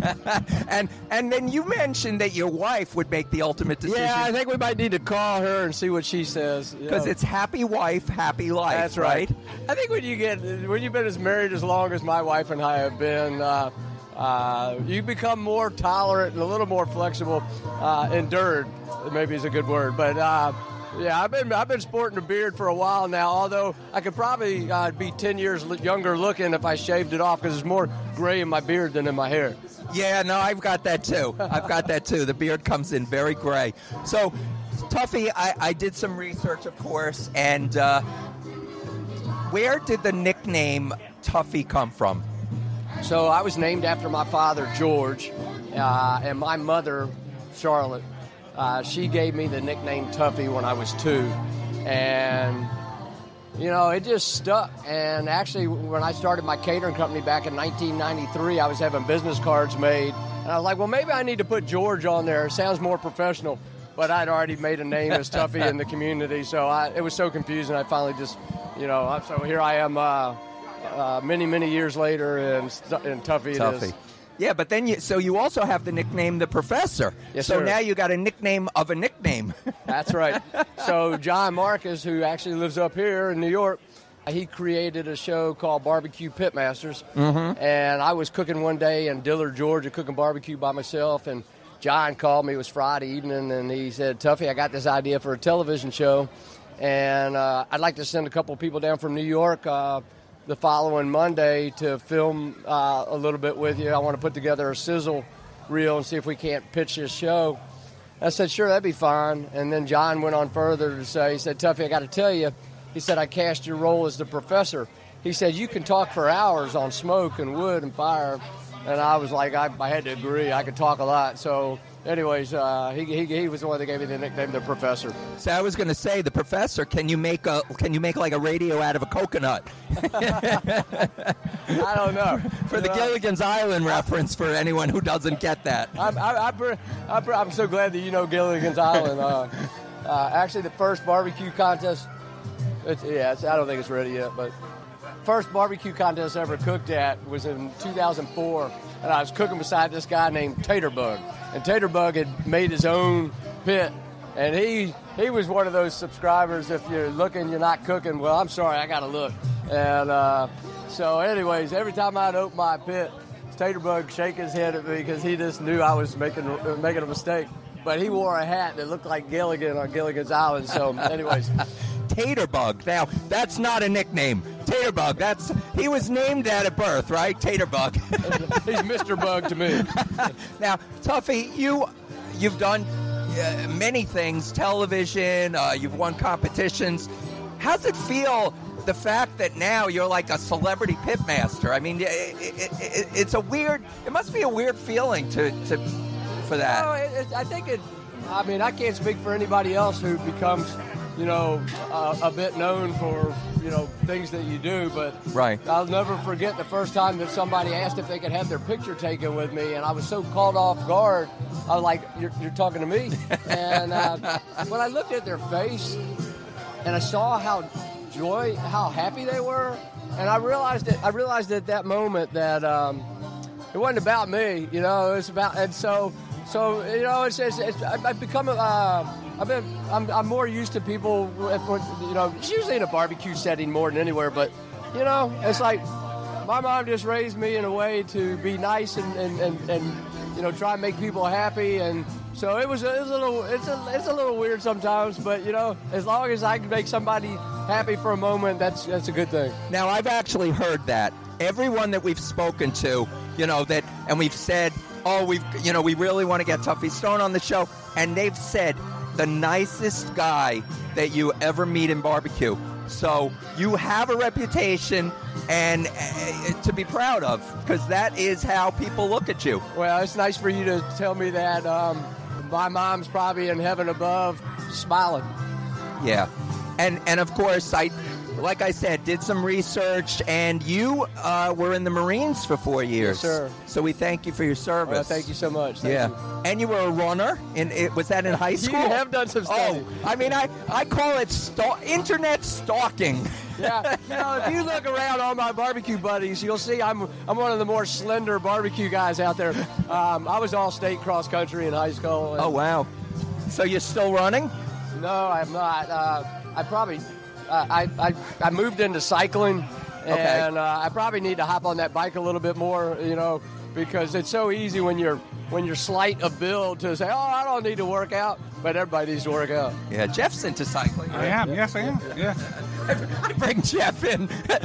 and and then you mentioned that your wife would make the ultimate decision. Yeah, I think we might need to call her and see what she says. Because it's happy wife, happy life. That's right. I think when you get when you've been as married as long as my wife and I have been, uh, uh, you become more tolerant and a little more flexible. Uh, endured, maybe is a good word, but uh, yeah, I've been I've been sporting a beard for a while now. Although I could probably uh, be ten years younger looking if I shaved it off, because there's more gray in my beard than in my hair. Yeah, no, I've got that too. I've got that too. The beard comes in very gray. So, Tuffy, I, I did some research, of course, and uh, where did the nickname Tuffy come from? So I was named after my father, George, uh, and my mother, Charlotte. Uh, she gave me the nickname Tuffy when I was two. And, you know, it just stuck. And actually, when I started my catering company back in nineteen ninety-three, I was having business cards made. And I was like, well, maybe I need to put George on there. It sounds more professional. But I'd already made a name as Tuffy in the community. So I, it was so confusing. I finally just, you know, so here I am uh, uh, many, many years later, and, and Tuffy, Tuffy. it is. Yeah, but then you, so you also have the nickname The Professor. Yes, so sir. now you got a nickname of a nickname. That's right. So John Marcus, who actually lives up here in New York, he created a show called Barbecue Pitmasters. Mm-hmm. And I was cooking one day in Dillard, Georgia, cooking barbecue by myself. And John called me. It was Friday evening, and he said, Tuffy, I got this idea for a television show. And uh, I'd like to send a couple of people down from New York uh, the following Monday to film uh, a little bit with you. I want to put together a sizzle reel and see if we can't pitch this show. I said, sure, that'd be fine. And then John went on further to say, he said, Tuffy, I got to tell you, he said, I cast your role as the professor. He said, you can talk for hours on smoke and wood and fire. And I was like, I, I had to agree. I could talk a lot. So anyways, uh, he, he he was the one that gave me the nickname, the Professor. So I was going to say, The Professor, can you make a can you make like a radio out of a coconut? I don't know. For the Gilligan's Island reference, for anyone who doesn't get that. I'm, I, I, I, I'm so glad that you know Gilligan's Island. Uh, uh, actually, the first barbecue contest, it's, yeah, it's, I don't think it's ready yet, but first barbecue contest I ever cooked at was in two thousand four, and I was cooking beside this guy named Taterbug. And Taterbug had made his own pit, and he he was one of those subscribers, if you're looking, you're not cooking, well, I'm sorry, I got to look. And uh, so anyways, every time I'd open my pit, Taterbug shake his head at me because he just knew I was making uh, making a mistake. But he wore a hat that looked like Gilligan on Gilligan's Island, so anyways. Taterbug. Now, that's not a nickname. Taterbug, that's he was named that at birth, right? Taterbug. He's Mister Bug to me. Now, Tuffy, you you've done uh, many things, television, uh, you've won competitions. How's it feel, the fact that now you're like a celebrity pitmaster? I mean, it, it, it, it's a weird, it must be a weird feeling to, to for that? No, it, it, I think it. I mean, I can't speak for anybody else who becomes, you know, uh, a bit known for, you know, things that you do. But Right. I'll never forget the first time that somebody asked if they could have their picture taken with me, and I was so caught off guard. I was like, "You're, you're talking to me?" And uh, when I looked at their face, and I saw how joy, how happy they were, and I realized that I realized at that moment that um, it wasn't about me. You know, it was about, and so. So you know, it's, it's, it's I've become uh, I've been I'm, I'm more used to people. You know, it's usually in a barbecue setting more than anywhere. But you know, it's like my mom just raised me in a way to be nice and and, and, and you know try and make people happy. And so it was, it was a little it's a it's a little weird sometimes. But you know, as long as I can make somebody happy for a moment, that's that's a good thing. Now, I've actually heard that everyone that we've spoken to, you know, that, and we've said, oh, we've, you know, we really want to get Tuffy Stone on the show, and they've said the nicest guy that you ever meet in barbecue. So you have a reputation and uh, to be proud of, because that is how people look at you. Well, it's nice for you to tell me that. Um, my mom's probably in heaven above, smiling. Yeah, and and of course I. Like I said, did some research, and you uh, were in the Marines for four years. Yes, sir. So we thank you for your service. Well, thank you so much. Thank yeah, you. and you were a runner. In it was that in high school? You have done some study. Oh, I mean, I, I call it sta- internet stalking. Yeah, you know, if you look around all my barbecue buddies, you'll see I'm I'm one of the more slender barbecue guys out there. Um, I was all state cross country in high school. And Oh wow! So you're still running? No, I'm not. Uh, I probably. Uh, I, I I moved into cycling, and uh, I probably need to hop on that bike a little bit more, you know, because it's so easy when you're when you're slight of build to say, oh, I don't need to work out, but everybody needs to work out. Yeah, Jeff's into cycling. I am. Yes, I am. Yeah. I bring Jeff in.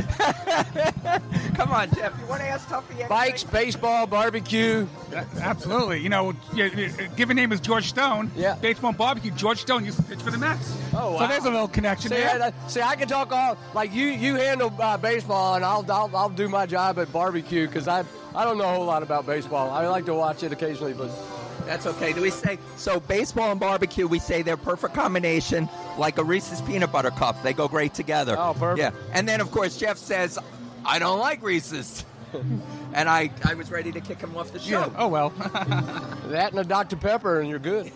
Come on, Jeff. You want to ask Tuffy anything? Bikes, baseball, barbecue. Yeah, absolutely. You know, yeah, yeah, given name is George Stone. Yeah. Baseball and barbecue. George Stone used to pitch for the Mets. Oh, wow. So there's a little connection See, there. I, see, I can talk all like you. You handle uh, baseball, and I'll, I'll I'll do my job at barbecue because I I don't know a whole lot about baseball. I like to watch it occasionally, but That's okay. Do we say so? Baseball and barbecue, we say they're perfect combination, like a Reese's peanut butter cup. They go great together. Oh, perfect. Yeah, and then of course Jeff says, "I don't like Reese's," and I I was ready to kick him off the show. Yeah. Oh well. that and a Doctor Pepper, and you're good.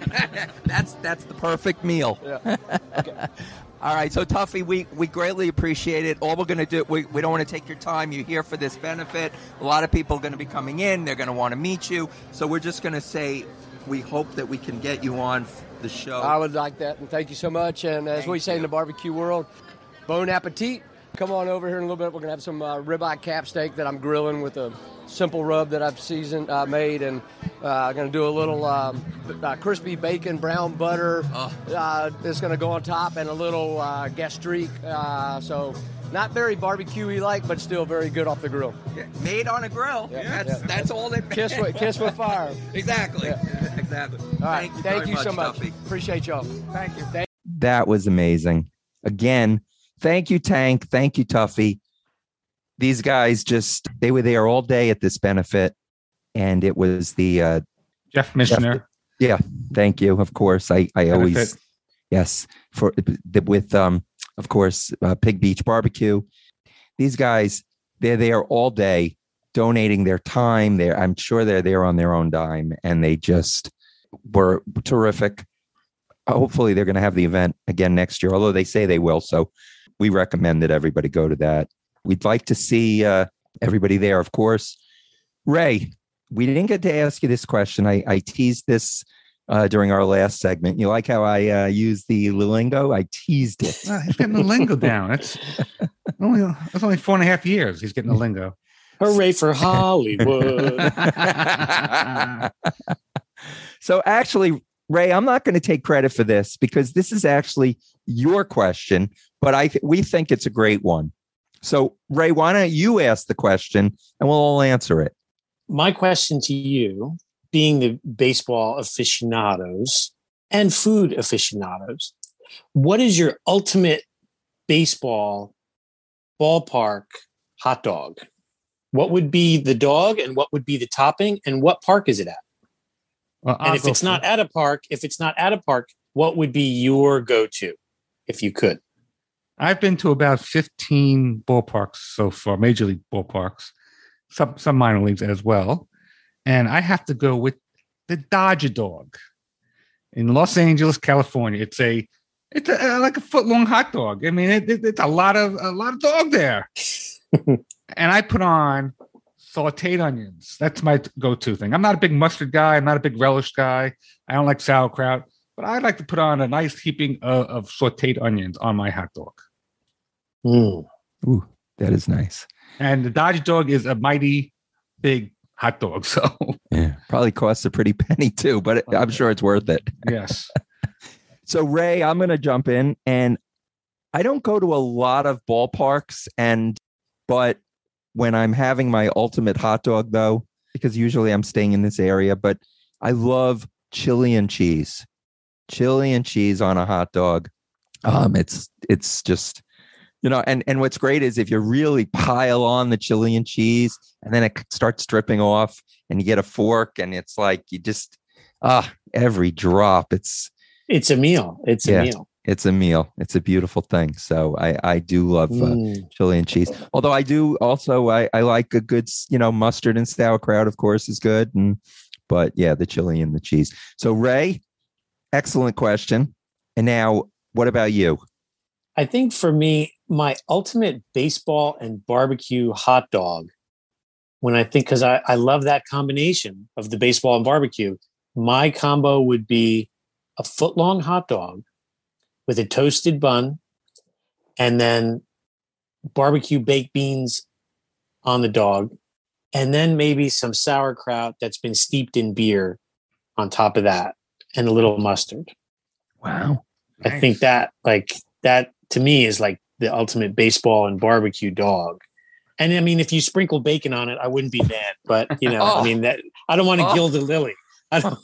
that's that's the perfect meal. Yeah. Okay. All right, so Tuffy, we, we greatly appreciate it. All we're going to do, we, we don't want to take your time. You're here for this benefit. A lot of people are going to be coming in. They're going to want to meet you. So we're just going to say we hope that we can get you on the show. I would like that, and thank you so much. And as Thank we say you. in the barbecue world, bon appetit. Come on over here in a little bit. We're going to have some uh, ribeye cap steak that I'm grilling with a simple rub that I've seasoned, uh, made, and uh, I'm going to do a little um, uh, crispy bacon, brown butter. Oh. Uh, it's going to go on top, and a little uh, gastrique. Uh, so not very barbecue-y like, but still very good off the grill. Yeah, made on a grill. Yeah, that's yeah. that's all that Kiss with, kiss with fire. Exactly. Yeah. Exactly. All right. Thank you, Thank very you so much. Tuffy. Appreciate y'all. Thank you. Thank That was amazing. Again, thank you, Tank. Thank you, Tuffy. These guys just, they were there all day at this benefit. And it was the uh, Jeff Missioner. yeah, thank you. Of course, I, I always, Benefit. yes, for with, um, of course, uh, Pig Beach Barbecue. These guys, they're there all day donating their time. There, I'm sure they're there on their own dime, and they just were terrific. Hopefully, they're going to have the event again next year, although they say they will. So we recommend that everybody go to that. We'd like to see uh, everybody there, of course. Ray, we didn't get to ask you this question. I, I teased this uh, during our last segment. You like how I uh, used the lingo? I teased it. Uh, he's getting the lingo down. It's only it's only four and a half years. He's getting the lingo. Hooray for Hollywood. So actually, Ray, I'm not going to take credit for this because this is actually your question, but I th- we think it's a great one. So, Ray, why don't you ask the question and we'll all answer it? My question to you, being the baseball aficionados and food aficionados, what is your ultimate baseball ballpark hot dog? What would be the dog and what would be the topping and what park is it at? Well, and I'll if go it's for- not at a park, if it's not at a park, what would be your go-to if you could? I've been to about fifteen ballparks so far, major league ballparks, some some minor leagues as well. And I have to go with the Dodger Dog in Los Angeles, California. It's a it's a, like a foot long hot dog. I mean, it, it, it's a lot of a lot of dog there. And I put on sauteed onions. That's my go-to thing. I'm not a big mustard guy. I'm not a big relish guy. I don't like sauerkraut, but I like to put on a nice heaping of, of sauteed onions on my hot dog. Mm. Ooh, that is nice. And the Dodger Dog is a mighty big hot dog. So yeah, probably costs a pretty penny too, but I'm sure it's worth it. Yes. So Ray, I'm going to jump in, and I don't go to a lot of ballparks, and but when I'm having my ultimate hot dog, though, because usually I'm staying in this area, but I love chili and cheese, chili and cheese on a hot dog. Um, it's it's just. You know, and, and what's great is if you really pile on the chili and cheese and then it starts dripping off and you get a fork and it's like you just, ah, every drop. It's it's a meal. It's yeah, a meal. It's a meal. It's a beautiful thing. So I, I do love uh, Mm. chili and cheese. Although I do also, I, I like a good, you know, mustard and sauerkraut, of course, is good. And but yeah, the chili and the cheese. So Ray, excellent question. And now, what about you? I think for me, my ultimate baseball and barbecue hot dog, when I think, because I, I love that combination of the baseball and barbecue, my combo would be a foot long hot dog with a toasted bun and then barbecue baked beans on the dog, and then maybe some sauerkraut that's been steeped in beer on top of that and a little mustard. Wow. I Nice. think that like that to me is like the ultimate baseball and barbecue dog. And I mean, if you sprinkle bacon on it, I wouldn't be mad, but you know, Oh. I mean that I don't want to Oh. gild the lily. I don't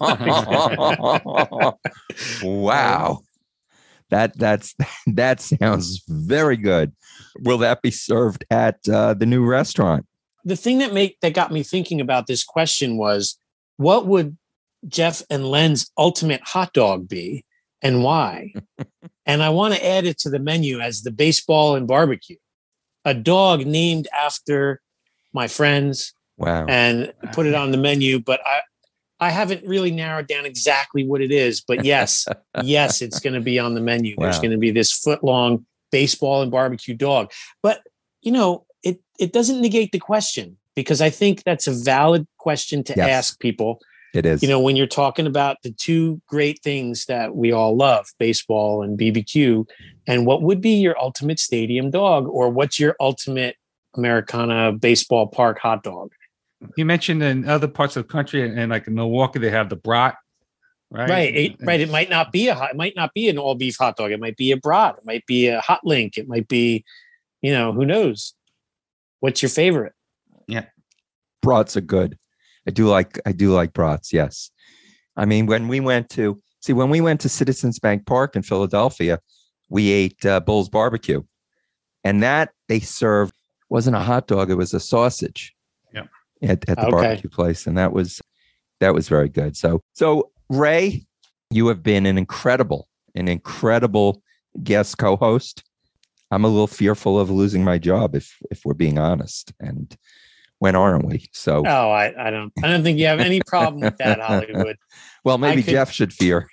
Wow. That that's that sounds very good. Will that be served at uh, the new restaurant? The thing that make that got me thinking about this question was, what would Jeff and Len's ultimate hot dog be and why? And I want to add it to the menu as the baseball and barbecue, a dog named after my friends, Wow. and put it on the menu. But I, I haven't really narrowed down exactly what it is. But yes, yes, it's going to be on the menu. There's Wow. going to be this foot long baseball and barbecue dog. But you know, it it doesn't negate the question, because I think that's a valid question to Yes. ask people. It is. You know, when you're talking about the two great things that we all love, baseball and B B Q, and what would be your ultimate stadium dog, or what's your ultimate Americana baseball park hot dog? You mentioned in other parts of the country, and, and like in Milwaukee, they have the brat, right? Right, it, right. It might not be a hot, it might not be an all beef hot dog. It might be a brat. It might be a hot link. It might be, you know, who knows? What's your favorite? Brats are good. I do like I do like brats. Yes. I mean, when we went to see when we went to Citizens Bank Park in Philadelphia, we ate uh, Bull's Barbecue, and that they served wasn't a hot dog; it was a sausage. Yeah. At, at the Okay. barbecue place, and that was that was very good. So, so Ray, you have been an incredible, an incredible guest co-host. I'm a little fearful of losing my job, if if we're being honest. And when aren't we? So, Oh, I, I don't I don't think you have any problem with that, Hollywood. well, maybe I could- Jeff should fear.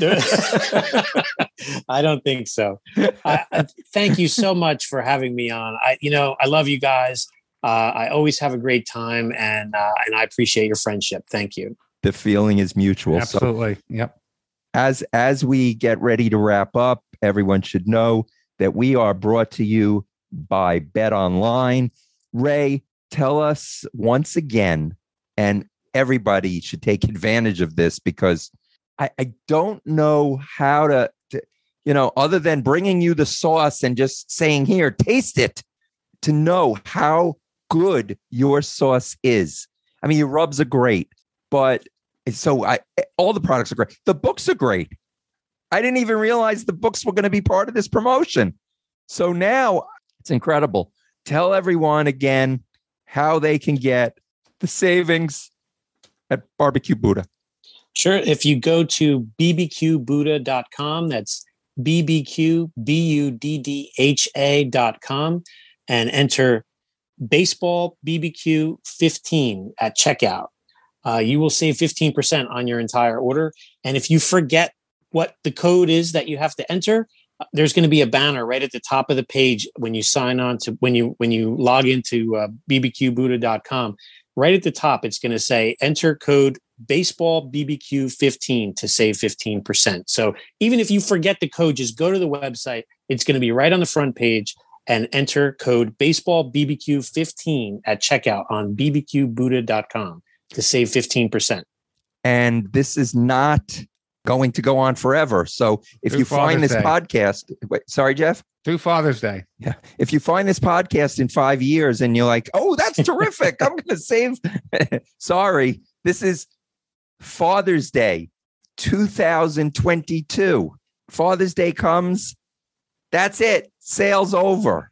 I don't think so. I, I, thank you so much for having me on. I, you know, I love you guys. Uh, I always have a great time, and uh, and I appreciate your friendship. Thank you. The feeling is mutual. So, Absolutely. Yep. as as we get ready to wrap up, everyone should know that we are brought to you by Bet Online. Ray, tell us once again, and everybody should take advantage of this, because I, I don't know how to, to, you know, other than bringing you the sauce and just saying, here, taste it, to know how good your sauce is. I mean, your rubs are great, but so I, all the products are great. The books are great. I didn't even realize the books were going to be part of this promotion. So now it's incredible. Tell everyone again how they can get the savings at Barbecue Buddha. Sure. If you go to b b q buddha dot com, that's B B Q B U D D H A dot com, and enter baseball B B Q fifteen at checkout. Uh, you will save fifteen percent on your entire order. And if you forget what the code is that you have to enter, there's going to be a banner right at the top of the page when you sign on to when you when you log into uh, b b q buddha dot com. Right at the top, it's going to say enter code baseball B B Q fifteen to save fifteen percent. So even if you forget the code, just go to the website. It's going to be right on the front page, and enter code baseball B B Q fifteen at checkout on b b q buddha dot com to save fifteen percent. And this is not going to go on forever. So if Through you find Father's this Day. podcast, wait, sorry, Jeff. Through Father's Day. Yeah. If you find this podcast in five years and you're like, oh, that's terrific, I'm going to save. Sorry, this is Father's Day, two thousand twenty-two. Father's Day comes. That's it. Sale's over.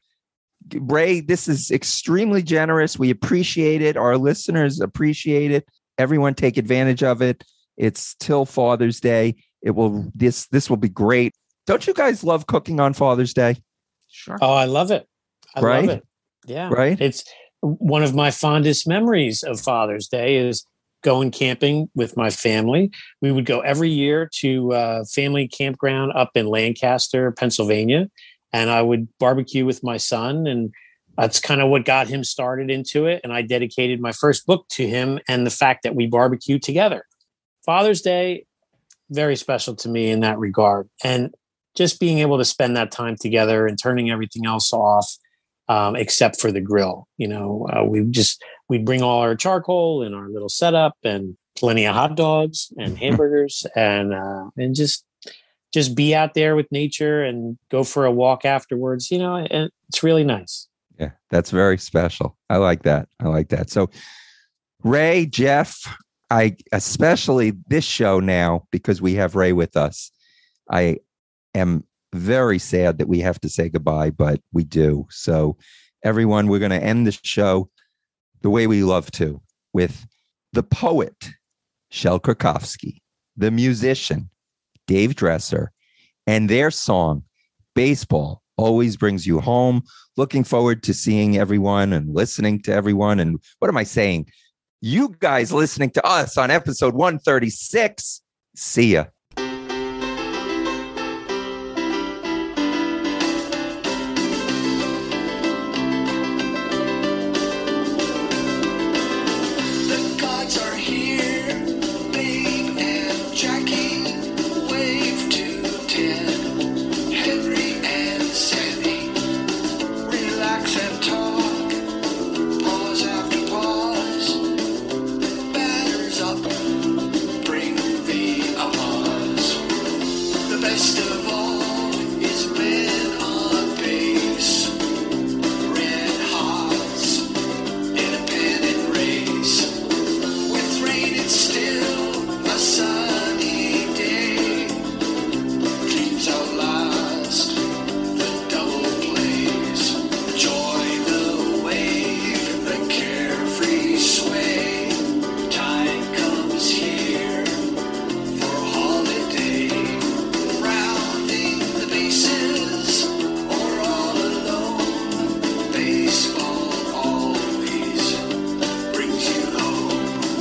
Ray, this is extremely generous. We appreciate it. Our listeners appreciate it. Everyone take advantage of it. It's till Father's Day. It will, this, this will be great. Don't you guys love cooking on Father's Day? Sure. Oh, I love it. I Right? love it. Yeah. Right? It's one of my fondest memories of Father's Day is going camping with my family. We would go every year to a family campground up in Lancaster, Pennsylvania, and I would barbecue with my son. And that's kind of what got him started into it. And I dedicated my first book to him and the fact that we barbecue together. Father's Day, very special to me in that regard. And just being able to spend that time together and turning everything else off, um, except for the grill. You know, uh, we just, we'd bring all our charcoal and our little setup and plenty of hot dogs and hamburgers and, uh, and just, just be out there with nature and go for a walk afterwards, you know, and it's really nice. Yeah, that's very special. I like that. I like that. So Ray, Jeff, I especially this show now, because we have Ray with us, I am very sad that we have to say goodbye, but we do. So everyone, we're going to end the show the way we love to, with the poet, Shel Krakowski, the musician, Dave Dresser, and their song, Baseball Always Brings You Home. Looking forward to seeing everyone and listening to everyone. And what am I saying? You guys listening to us on episode one thirty-six. See ya. The gods are here, Babe and Jackie. Wave to Ted, Henry and Sandy. Relax and talk, pause after pause. Batters up, bring the applause. The best of all is men on base. Red Hots in a pennant race. With rain, it's still a sunny day. Dreams outlast the double plays. Joy the wave, the carefree sway. Time comes here for a holiday. Rounding the bases or all alone. Baseball always brings you home.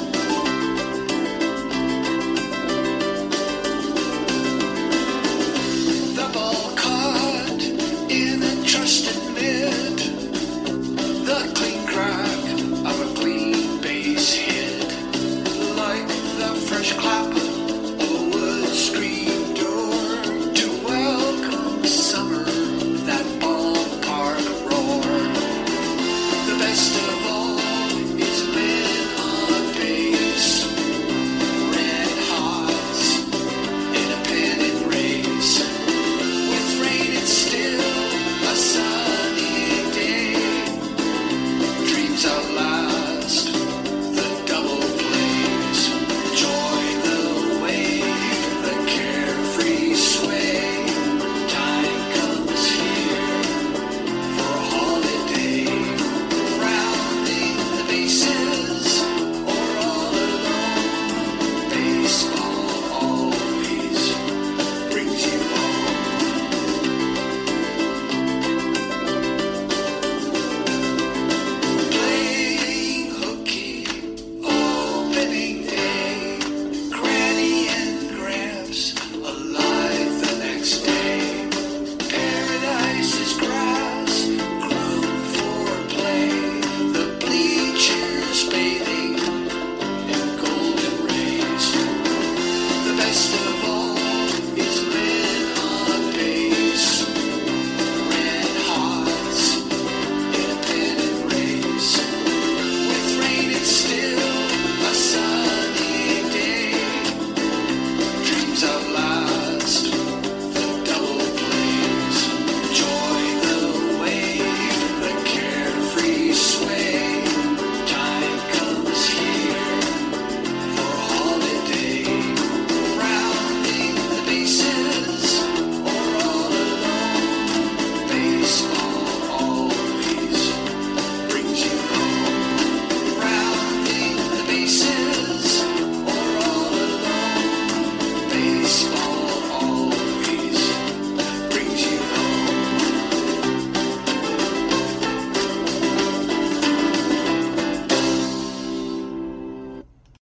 The ball caught in a trusted mitt. The clean crack of a clean base hit. Like the fresh clap of a wood screen door to welcome summer, that ballpark roar. The best of all is men on base. Red Hots in a pennant race. With rain, it's still a sunny day. Dreams outlast the double plays. Joy the wave, the carefree sway. Time comes here for a holiday. Round baseball.